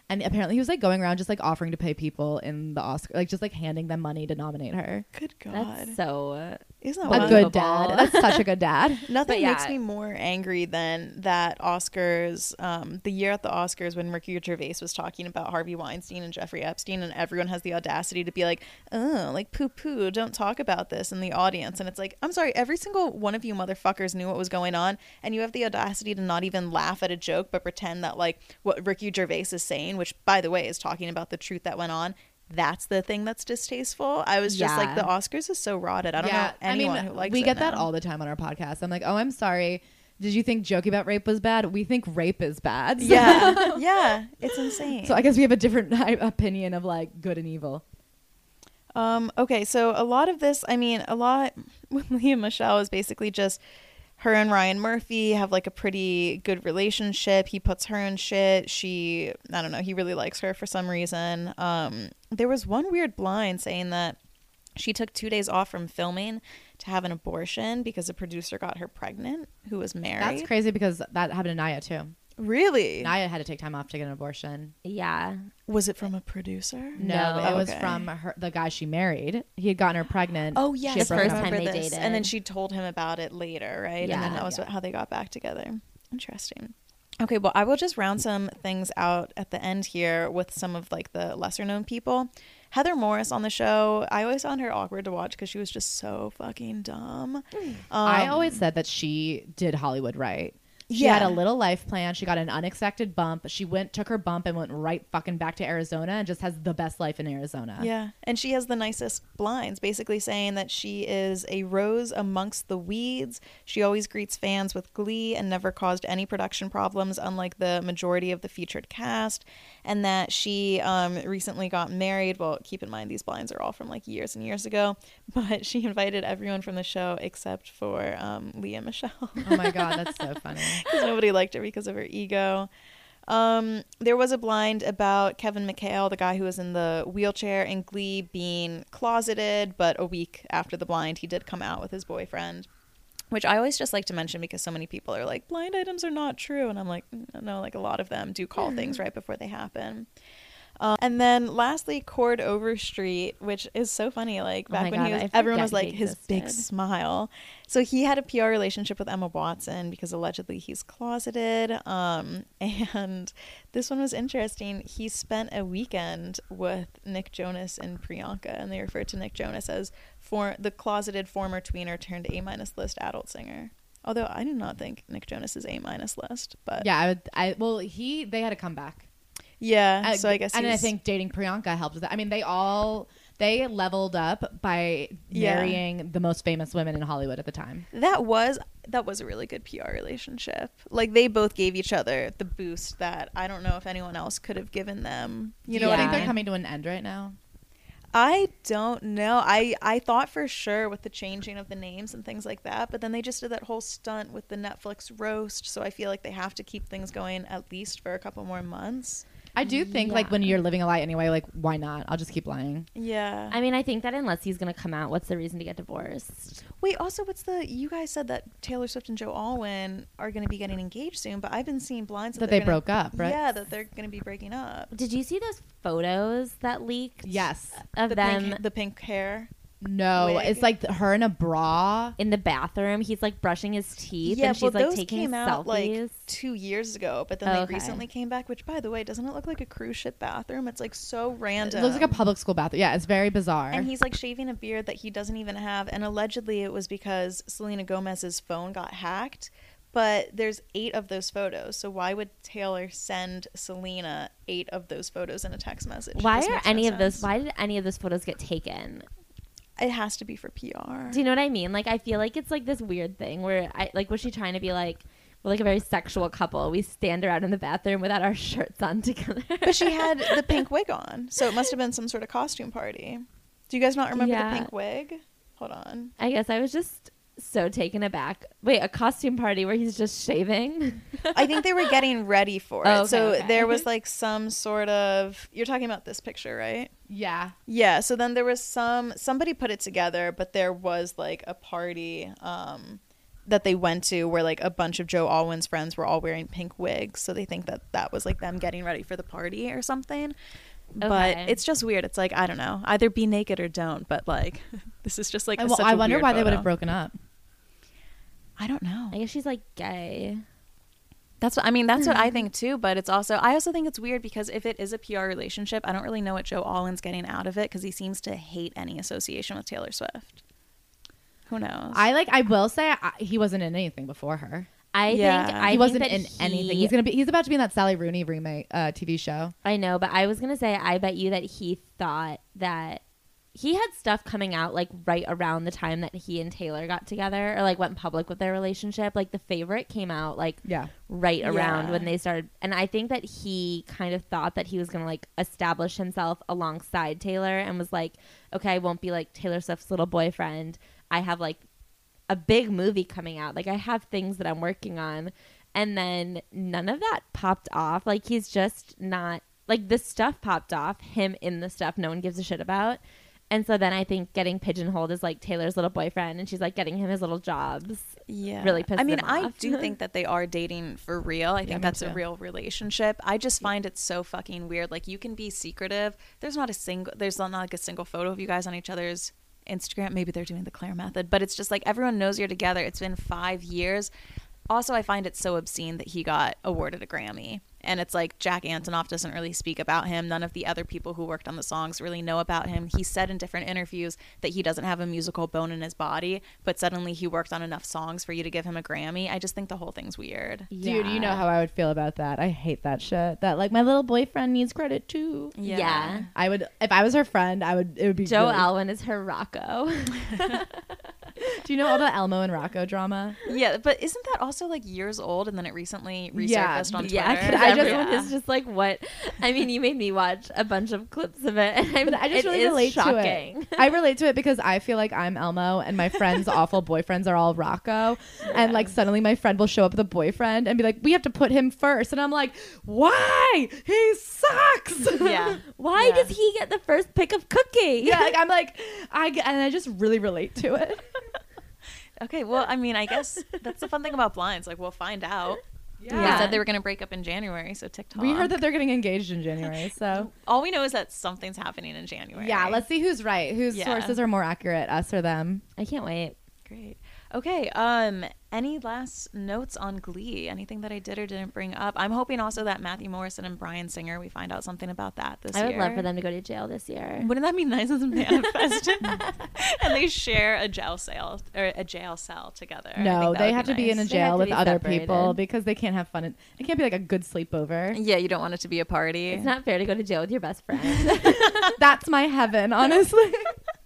And apparently he was like going around just like offering to pay people in the Oscar, like just like handing them money to nominate her. Good God. That's so Isn't A that good wild? dad. That's such a good dad. Nothing But makes yeah. me more angry than that Oscars, um, the year at the Oscars when Ricky Gervais was talking about Harvey Weinstein and Jeffrey Epstein, and everyone has the audacity to be like, oh, like poo poo, don't talk about this in the audience. And it's like, I'm sorry, every single one of you motherfuckers knew what was going on, and you have the audacity to not even laugh at a joke, but pretend that like what Ricky Gervais is saying, which by the way is talking about the truth that went on, that's the thing that's distasteful. I was just Yeah. like, the Oscars is so rotted. I don't know anyone I mean, who likes we it get that now. all the time on our podcast. I'm like, oh, I'm sorry. Did you think joking about rape was bad? We think rape is bad. So- Yeah, yeah, it's insane. So I guess we have a different opinion of like good and evil. Um, okay, so a lot of this, I mean, a lot with Leah Michelle is basically just her and Ryan Murphy have like a pretty good relationship. He puts her in shit. She, I don't know, he really likes her for some reason. Um, there was one weird blind saying that she took two days off from filming to have an abortion because a producer got her pregnant who was married. That's crazy because that happened to Naya too. Really? Naya had to take time off to get an abortion. yeah. Was it from a producer? No, No. it was Okay. from her, the guy she married. He had gotten her pregnant. Oh She yes, had The broken first up I time remember they this. dated. And then she told him about it later, right? Yeah. And then that was Yeah. how they got back together. Interesting. Okay, well, I will just round some things out at the end here with some of like the lesser known people. Heather Morris on the show, I always found her awkward to watch because she was just so fucking dumb. Um, I always said that she did Hollywood right. She Yeah. had a little life plan. She got an unexpected bump. She went, took her bump and went right fucking back to Arizona and just has the best life in Arizona. Yeah, and she has the nicest blinds, basically saying that she is a rose amongst the weeds. She always greets fans with glee and never caused any production problems, unlike the majority of the featured cast. And that she um, recently got married. Well, keep in mind, these blinds are all from like years and years ago. But she invited everyone from the show except for um, Leah Michelle. Oh my God, that's so funny. Because nobody liked her because of her ego. Um, there was a blind about Kevin McHale, the guy who was in the wheelchair in Glee, being closeted, but a week after the blind, he did come out with his boyfriend, which I always just like to mention because so many people are like, blind items are not true. And I'm like, no, like a lot of them do call things right before they happen. Um, and then lastly, Cord Overstreet, which is so funny. Like Oh back my when God, he was, I everyone forget was like he his big existed. smile. So he had a P R relationship with Emma Watson because allegedly he's closeted. Um, and this one was interesting. He spent a weekend with Nick Jonas and Priyanka, and they referred to Nick Jonas as for the closeted former tweener turned A minus list adult singer. Although I do not think Nick Jonas is A minus list, but Yeah, I would. I well, he they had to come back. yeah. Uh, so I guess and I he's- think dating Priyanka helped with that. I mean, they all they leveled up by Yeah. marrying the most famous women in Hollywood at the time. that was that was a really good P R relationship. Like they both gave each other the boost that I don't know if anyone else could have given them. You know Do what think I they're mean? coming to an end right now? I don't know. I I thought for sure with the changing of the names and things like that, but then they just did that whole stunt with the Netflix roast, so I feel like they have to keep things going at least for a couple more months. I do think like Yeah. when you're living a lie anyway, like why not? I'll just keep lying. Yeah. I mean, I think that unless he's going to come out, what's the reason to get divorced? Wait, also, what's the? You guys said that Taylor Swift and Joe Alwyn are going to be getting engaged soon, but I've been seeing blinds That they're they gonna- broke up, right? Yeah, that they're going to be breaking up. Did you see those photos that leaked? Yes. Of the them pink, the pink hair. No, Wig. it's like th- her in a bra. in the bathroom. He's like brushing his teeth Yeah, and she's well, like those taking came out selfies. like two years ago, but then Oh, they okay. recently came back. Which, by the way, doesn't it look like a cruise ship bathroom? It's like so It random. looks like a public school bathroom. Yeah, it's very bizarre. And he's like shaving a beard that he doesn't even have. And allegedly, it was because Selena Gomez's phone got hacked. But there's eight of those photos, so why would Taylor send Selena eight of those photos in a text message? Why This are makes no any of those? sense. Why did any of those photos get taken? It has to be for P R. Do you know what I mean? Like, I feel like it's like this weird thing where I like, was she trying to be like, we're like a very sexual couple. We stand around in the bathroom without our shirts on together. But she had the pink wig on, so it must have been some sort of costume party. Do you guys not remember Yeah. the pink wig? Hold on. I guess I was just so taken aback. Wait, a costume party where he's just shaving? I think they were getting ready for it. Oh, okay, so okay. there was like some sort of, you're talking about this picture, right? yeah. Yeah, so then there was some, somebody put it together, but there was like a party um that they went to where like a bunch of Joe Alwyn's friends were all wearing pink wigs, so they think that that was like them getting ready for the party or something. Okay. But it's just weird. It's like, I don't know, either be naked or don't, but like this is just like I, a, well, such I a wonder weird why photo. they would have broken up. I don't know. I guess she's like gay. That's what I mean. That's what I think too. But it's also, I also think it's weird because if it is a P R relationship, I don't really know what Joe Alwyn's getting out of it because he seems to hate any association with Taylor Swift. Who knows? I like. I will say I, he wasn't in anything before her. I Yeah. think I he think wasn't that in he- anything. He's gonna be. He's about to be in that Sally Rooney remake uh, T V show. I know, but I was gonna say I bet you that he thought that he had stuff coming out like right around the time that he and Taylor got together or like went public with their relationship. Like The Favorite came out like Yeah. right around Yeah. when they started, and I think that he kind of thought that he was gonna like establish himself alongside Taylor and was like, okay, I won't be like Taylor Swift's little boyfriend. I have like a big movie coming out. Like I have things that I'm working on. And then none of that popped off. Like he's just not like the stuff popped off, him in the stuff no one gives a shit about. And so then I think getting pigeonholed as like Taylor's little boyfriend and she's like getting him his little jobs. Yeah. Really pissed I mean, them I off. do think that they are dating for real. I me think that's a too. real relationship. I just find it so fucking weird. Like you can be secretive. There's not a single there's not like a single photo of you guys on each other's Instagram. Maybe they're doing the Claire method, but it's just like everyone knows you're together. It's been five years. Also, I find it so obscene that he got awarded a Grammy. And it's like Jack Antonoff doesn't really speak about him. None of the other people who worked on the songs really know about him. He said in different interviews that he doesn't have a musical bone in his body, but suddenly he worked on enough songs for you to give him a Grammy. I just think the whole thing's weird. Dude, you know how I would feel about that. I hate that shit. That like my little boyfriend needs credit too. Yeah. yeah. I would if I was her friend. I would. It would be Joe really, Alwyn is her Rocco. Do you know all the Elmo and Rocco drama? Yeah, but isn't that also like years old and then it recently resurfaced Yeah, on Twitter? Yeah, because I just- everyone Yeah. is just like, what? I mean, you made me watch a bunch of clips of it, and I'm, But I just it really is relate shocking. to it. I relate to it because I feel like I'm Elmo and my friends' awful boyfriends are all Rocco. And like suddenly my friend will show up with a boyfriend and be like, we have to put him first. And I'm like, why? He sucks. Yeah. Why Yeah. does he get the first pick of cookie? Yeah, like I'm like, I g- and I just really relate to it. Okay, well, I mean, I guess that's the fun thing about Blinds. Like, we'll find out. Yeah. They said they were going to break up in January, so TikTok. We heard that they're getting engaged in January, so All we know is that something's happening in January. yeah, let's see who's right, whose Yeah. sources are more accurate, us or them. I can't wait. Great. Okay. Um. Any last notes on Glee? Anything that I did or didn't bring up? I'm hoping also that Matthew Morrison and Bryan Singer, we find out something about that this I year. would love for them to go to jail this year. Wouldn't that be nice as a manifest? And they share a jail cell or a jail cell together. I No, think that they would have be to be in a nice. They have jail to with be other separated. people because they can't have fun. It it can't be like a good sleepover. Yeah, you don't want it to be a party. It's not fair to go to jail with your best friend. That's my heaven, honestly.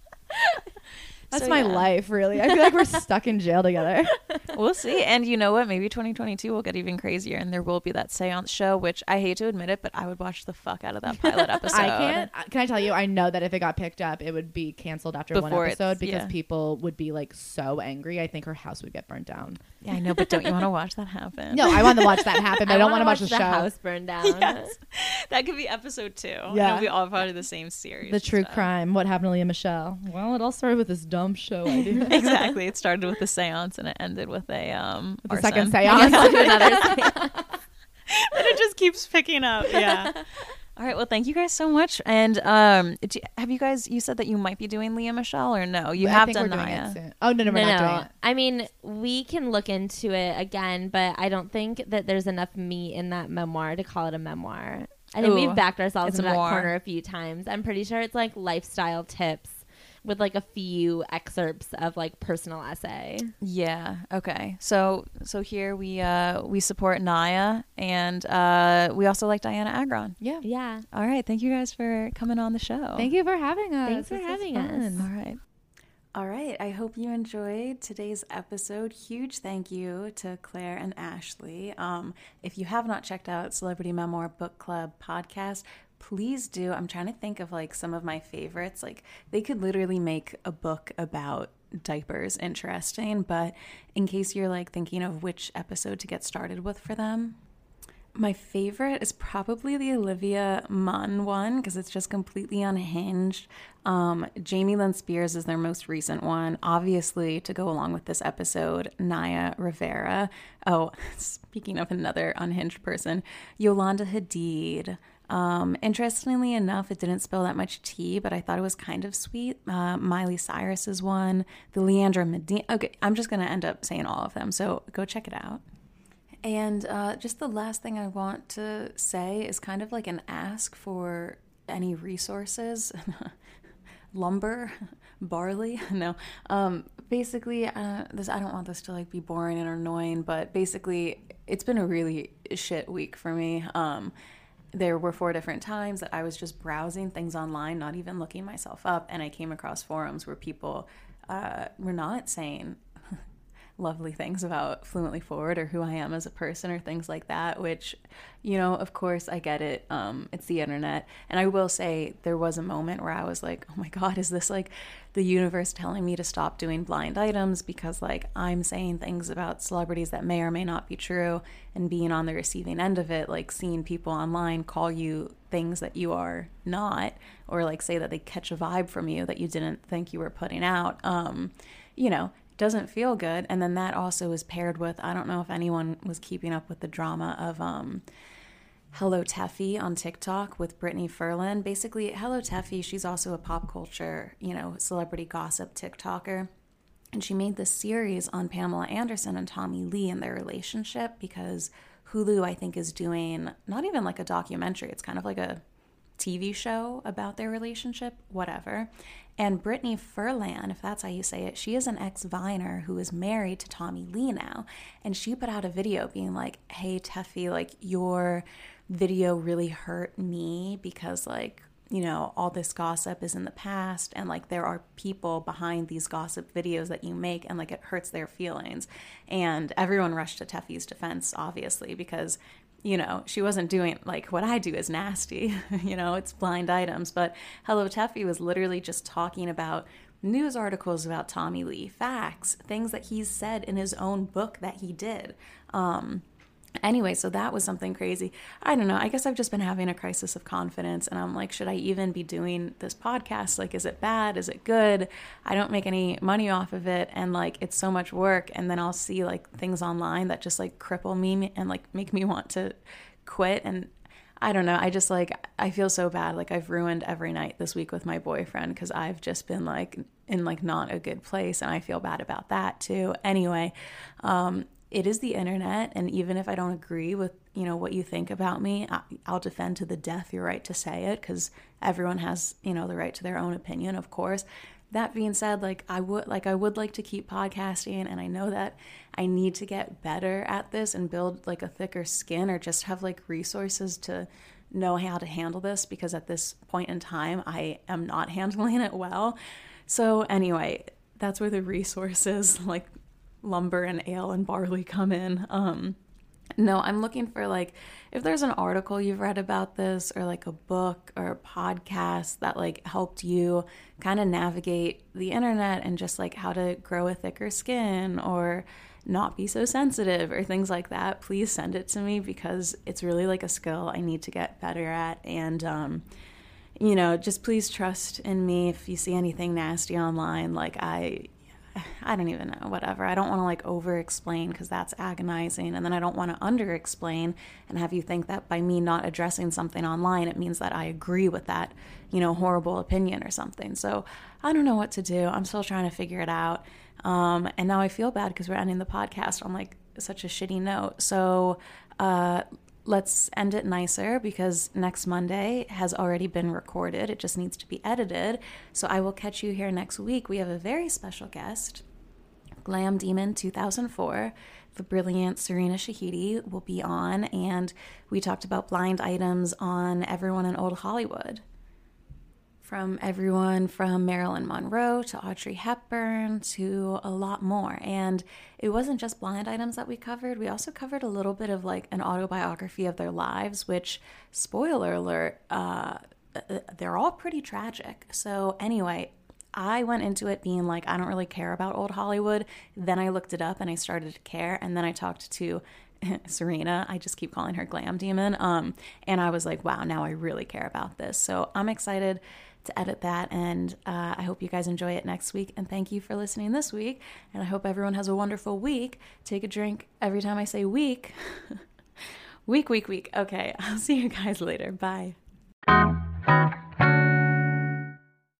That's So, my yeah. life, really. I feel like we're stuck in jail together. We'll see. And you know what? Maybe twenty twenty-two will get even crazier and there will be that seance show, which I hate to admit it, but I would watch the fuck out of that pilot episode. I can't. Can I tell you? I know that if it got picked up, it would be canceled after Before one it's- episode because yeah. people would be like so angry. I think her house would get burnt down. Yeah, I know, but don't you want to watch that happen? No, I want to watch that happen, but I, don't want wanna to watch the, show. house burn down. Yes. That could be episode two. Yeah. Yeah. It'll be all part of the same series. The true so. crime. What happened to Leah Michelle? Well, it all started with this dumb show idea. Exactly. It started with a seance and it ended with a um The second arson. seance. I'll do another seance. And it just keeps picking up. Yeah. All right. Well, thank you guys so much. And um, do, have you guys? You said that you might be doing Leah Michelle, or no? You I have think done we're doing Naya. it soon. Oh no, no, we're no, not no. doing it. I mean, we can look into it again, but I don't think that there's enough meat in that memoir to call it a memoir. I think Ooh, we've backed ourselves it's in a that memoir. corner a few times. I'm pretty sure it's like lifestyle tips with like a few excerpts of like personal essay. Yeah. Okay. So so here we uh we support Naya, and uh we also like Diana Agron. Yeah. Yeah. All right. Thank you guys for coming on the show. Thank you for having us. Thanks for This was having fun. us. All right. All right. I hope you enjoyed today's episode. Huge thank you to Claire and Ashley. Um, if you have not checked out Celebrity Memoir Book Club podcast, please do. I'm trying to think of like some of my favorites. Like they could literally make a book about diapers interesting, but in case you're like thinking of which episode to get started with for them, My favorite is probably the Olivia Munn one because it's just completely unhinged. Um, Jamie Lynn Spears is their most recent one. Obviously, to go along with this episode, Naya Rivera. Oh, speaking of another unhinged person, Yolanda Hadid. Um, interestingly enough, it didn't spill that much tea, but I thought it was kind of sweet. Uh, Miley Cyrus's one, the Leandra Medina. Okay, I'm just going to end up saying all of them, so go check it out. And uh, just the last thing I want to say is kind of like an ask for any resources. Lumber, barley, no. Um, basically, uh, this I don't want this to like be boring and annoying, but basically, it's been a really shit week for me. Um, there were four different times that I was just browsing things online, not even looking myself up, and I came across forums where people uh, were not saying lovely things about Fluently Forward or who I am as a person or things like that, which, you know, of course I get it. Um, it's the internet. And I will say there was a moment where I was like, oh my God, is this like the universe telling me to stop doing blind items because like I'm saying things about celebrities that may or may not be true, and being on the receiving end of it, like seeing people online call you things that you are not, or like say that they catch a vibe from you that you didn't think you were putting out. Um, you know, doesn't feel good. And then that also is paired with, I don't know if anyone was keeping up with the drama of um Hello Teffy on TikTok with Brittany Ferland. Basically, Hello Teffy, she's also a pop culture, you know, celebrity gossip TikToker. And she made this series on Pamela Anderson and Tommy Lee and their relationship because Hulu, I think, is doing not even like a documentary. It's kind of like a T V show about their relationship, whatever. And Brittany Ferland, if that's how you say it, she is an ex-Viner who is married to Tommy Lee now. And she put out a video being like, hey, Teffy, like, your video really hurt me because, like, you know, all this gossip is in the past and, like, there are people behind these gossip videos that you make and, like, it hurts their feelings. And everyone rushed to Teffy's defense, obviously, because you know, she wasn't doing, like, what I do is nasty, you know, it's blind items. But Hello Teffy was literally just talking about news articles about Tommy Lee, facts, things that he's said in his own book that he did. Um, anyway, so that was something crazy. I don't know. I guess I've just been having a crisis of confidence, and I'm like, should I even be doing this podcast? Like, is it bad? Is it good? I don't make any money off of it, and like, it's so much work. And then I'll see like things online that just like cripple me and like make me want to quit. And I don't know. I just like, I feel so bad. Like, I've ruined every night this week with my boyfriend because I've just been like in like not a good place, and I feel bad about that too. Anyway, um, it is the internet, and even if I don't agree with, you know, what you think about me, I, I'll defend to the death your right to say it, because everyone has, you know, the right to their own opinion, of course. That being said, like I would like I would like to keep podcasting, and I know that I need to get better at this and build like a thicker skin, or just have like resources to know how to handle this, because at this point in time I am not handling it well. So anyway, that's where the resources like lumber and ale and barley come in. Um, no, I'm looking for like, if there's an article you've read about this, or like a book or a podcast that like helped you kind of navigate the internet and just like how to grow a thicker skin or not be so sensitive or things like that, please send it to me, because it's really like a skill I need to get better at. And, um, you know, just please trust in me if you see anything nasty online. Like I, I don't even know, whatever. I don't want to like over explain, because that's agonizing. And then I don't want to under explain and have you think that by me not addressing something online, it means that I agree with that, you know, horrible opinion or something. So I don't know what to do. I'm still trying to figure it out. Um, and now I feel bad because we're ending the podcast on like such a shitty note. So uh, let's end it nicer, because next Monday has already been recorded. It just needs to be edited. So I will catch you here next week. We have a very special guest, Glam Demon two thousand four. The brilliant Serena Shahidi will be on, and we talked about blind items on everyone in old Hollywood. From everyone from Marilyn Monroe to Audrey Hepburn to a lot more. And it wasn't just blind items that we covered. We also covered a little bit of like an autobiography of their lives, which, spoiler alert, uh, they're all pretty tragic. So anyway, I went into it being like, I don't really care about old Hollywood. Then I looked it up and I started to care. And then I talked to Serena. I just keep calling her Glam Demon. Um, and I was like, wow, now I really care about this. So I'm excited to edit that, and uh, I hope you guys enjoy it next week. And thank you for listening this week. And I hope everyone has a wonderful week. Take a drink every time I say week. Week, week, week. Okay, I'll see you guys later. Bye.